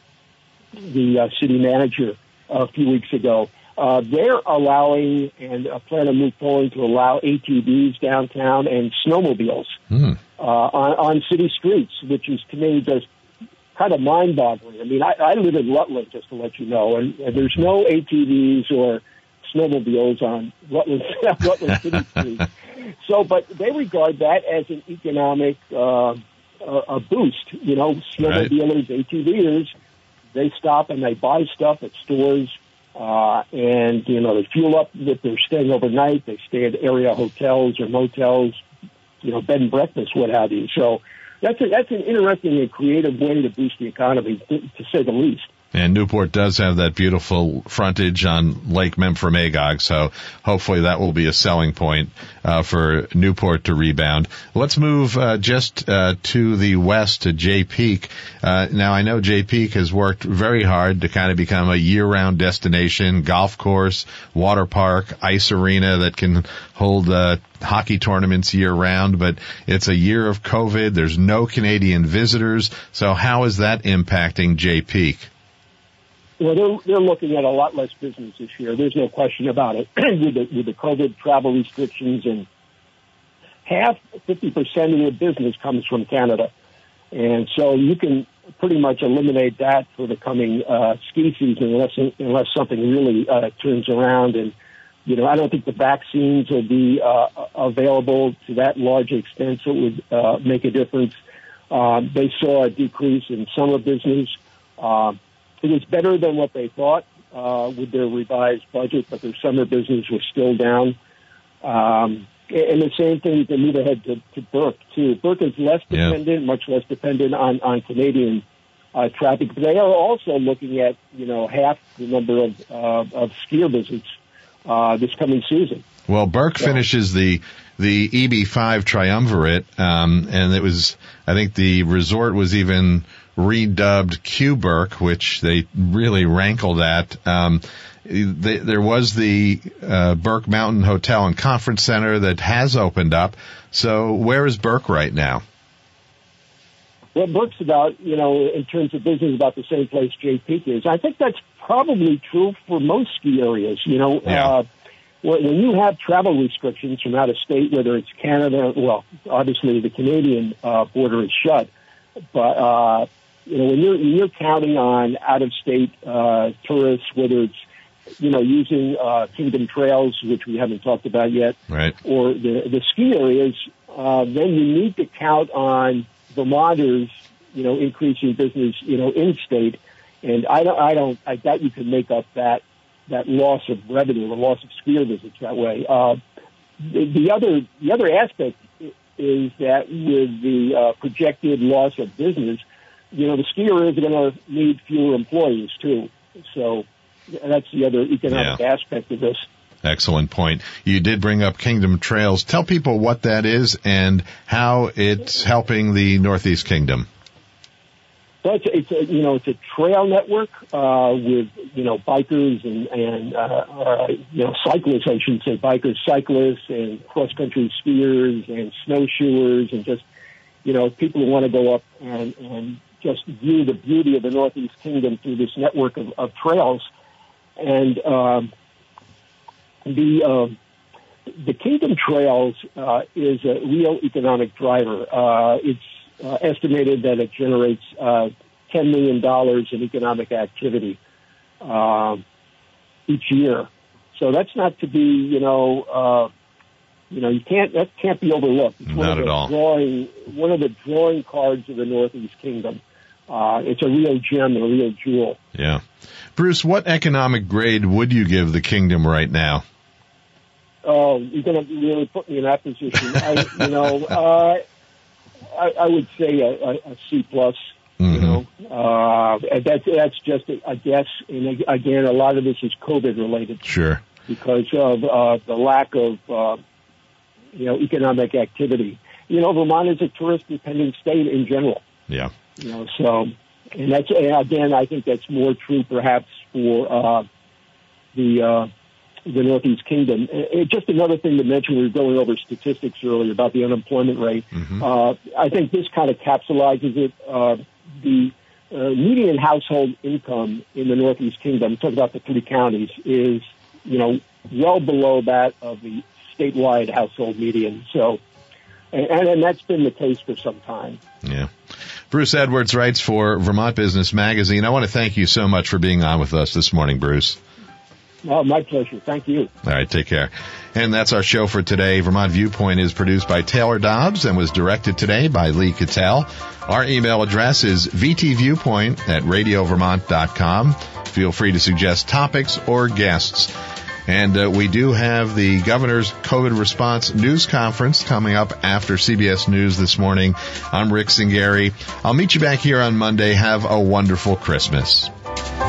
the uh, city manager, uh, a few weeks ago. Uh, they're allowing and uh, plan to move forward to allow A T Vs downtown and snowmobiles Mm. uh, on, on city streets, which is to me just kind of mind-boggling. I mean, I, I live in Rutland, just to let you know, and, and there's no A T Vs or snowmobiles on Rutland, Rutland City Street. So, but they regard that as an economic uh, a, a boost. You know, snowmobilers, A T Vers, they stop and they buy stuff at stores, uh, and, you know, they fuel up if they're staying overnight. They stay at area hotels or motels, you know, bed and breakfast, what have you. So that's a, that's an interesting and creative way to boost the economy, to, to say the least. And Newport does have that beautiful frontage on Lake Memphremagog, so hopefully that will be a selling point uh, for Newport to rebound. Let's move uh, just uh, to the west to Jay Peak. Uh, now, I know Jay Peak has worked very hard to kind of become a year-round destination, golf course, water park, ice arena that can hold uh, hockey tournaments year-round, but it's a year of COVID. There's no Canadian visitors, so how is that impacting Jay Peak? Well, they're they're looking at a lot less business this year. There's no question about it. with the with the COVID travel restrictions, and half, fifty percent of their business comes from Canada, and so you can pretty much eliminate that for the coming uh, ski season, unless unless something really uh, turns around. And you know, I don't think the vaccines will be uh, available to that large extent, so it would uh, make a difference. Uh, they saw a decrease in summer business. Uh, It was better than what they thought uh, with their revised budget, but their summer business was still down. Um, and the same thing, you can move ahead to, to Burke, too. Burke is less dependent, yeah. much less dependent on, on Canadian uh, traffic. But they are also looking at, you know, half the number of, uh, of skier visits uh, this coming season. Well, Burke so. finishes the the E B five triumvirate, um, and it was, I think the resort was even redubbed Q Burke, which they really rankled at. Um, they, there was the uh, Burke Mountain Hotel and Conference Center that has opened up. So where is Burke right now? Well, Burke's about, you know, in terms of business, about the same place Jay Peak is. I think that's probably true for most ski areas. You know, yeah. uh, when you have travel restrictions from out of state, whether it's Canada, well, obviously the Canadian uh, border is shut, but uh, you know, when you're, when you're counting on out-of-state uh, tourists, whether it's, you know, using uh, Kingdom Trails, which we haven't talked about yet, right. or the, the ski areas, uh, then you need to count on Vermonters, you know, increasing business, you know, in-state. And I don't, I don't, I doubt you can make up that that loss of revenue, the loss of skier visits that way. Uh, the, the other, the other aspect is that with the uh, projected loss of business, you know, the skier is going to need fewer employees, too. So that's the other economic yeah. aspect of this. Excellent point. You did bring up Kingdom Trails. Tell people what that is and how it's helping the Northeast Kingdom. So it's, it's a, you know, it's a trail network uh, with, you know, bikers and, and uh, uh, you know, cyclists, I should say, bikers, cyclists, and cross-country skiers and snowshoers, and just, you know, people who want to go up and, and just view the beauty of the Northeast Kingdom through this network of, of trails. And um, the uh, the Kingdom Trails uh, is a real economic driver. Uh, it's uh, estimated that it generates uh, ten million dollars in economic activity uh, each year. So that's not to be, you know, uh, you know, you can't that can't be overlooked. It's one Not of the at all. Drawing, one of the drawing cards of the Northeast Kingdom. Uh, it's a real gem, a real jewel. Yeah. Bruce, what economic grade would you give the kingdom right now? Oh, you're going to really put me in that position. I, you know, uh, I, I would say a, a, a C plus. Mm-hmm. You know, uh, that's that's just a, a guess. And again, a lot of this is COVID related. Sure. Because of uh, the lack of uh, you know economic activity. You know, Vermont is a tourist-dependent state in general. Yeah. You know, so, and that's, and again, I think that's more true perhaps for, uh, the, uh, the Northeast Kingdom. And just another thing to mention, we were going over statistics earlier about the unemployment rate. Mm-hmm. Uh, I think this kind of capsulizes it. Uh, the, uh, median household income in the Northeast Kingdom, talk about the three counties, is, you know, well below that of the statewide household median. So, and, and that's been the case for some time. Yeah. Bruce Edwards writes for Vermont Business Magazine. I want to thank you so much for being on with us this morning, Bruce. Oh, my pleasure. Thank you. All right, take care. And that's our show for today. Vermont Viewpoint is produced by Taylor Dobbs and was directed today by Lee Cattell. Our email address is v t viewpoint at radio vermont dot com. Feel free to suggest topics or guests. And uh, we do have the governor's COVID response news conference coming up after C B S News this morning. I'm Rick Zingari. I'll meet you back here on Monday. Have a wonderful Christmas.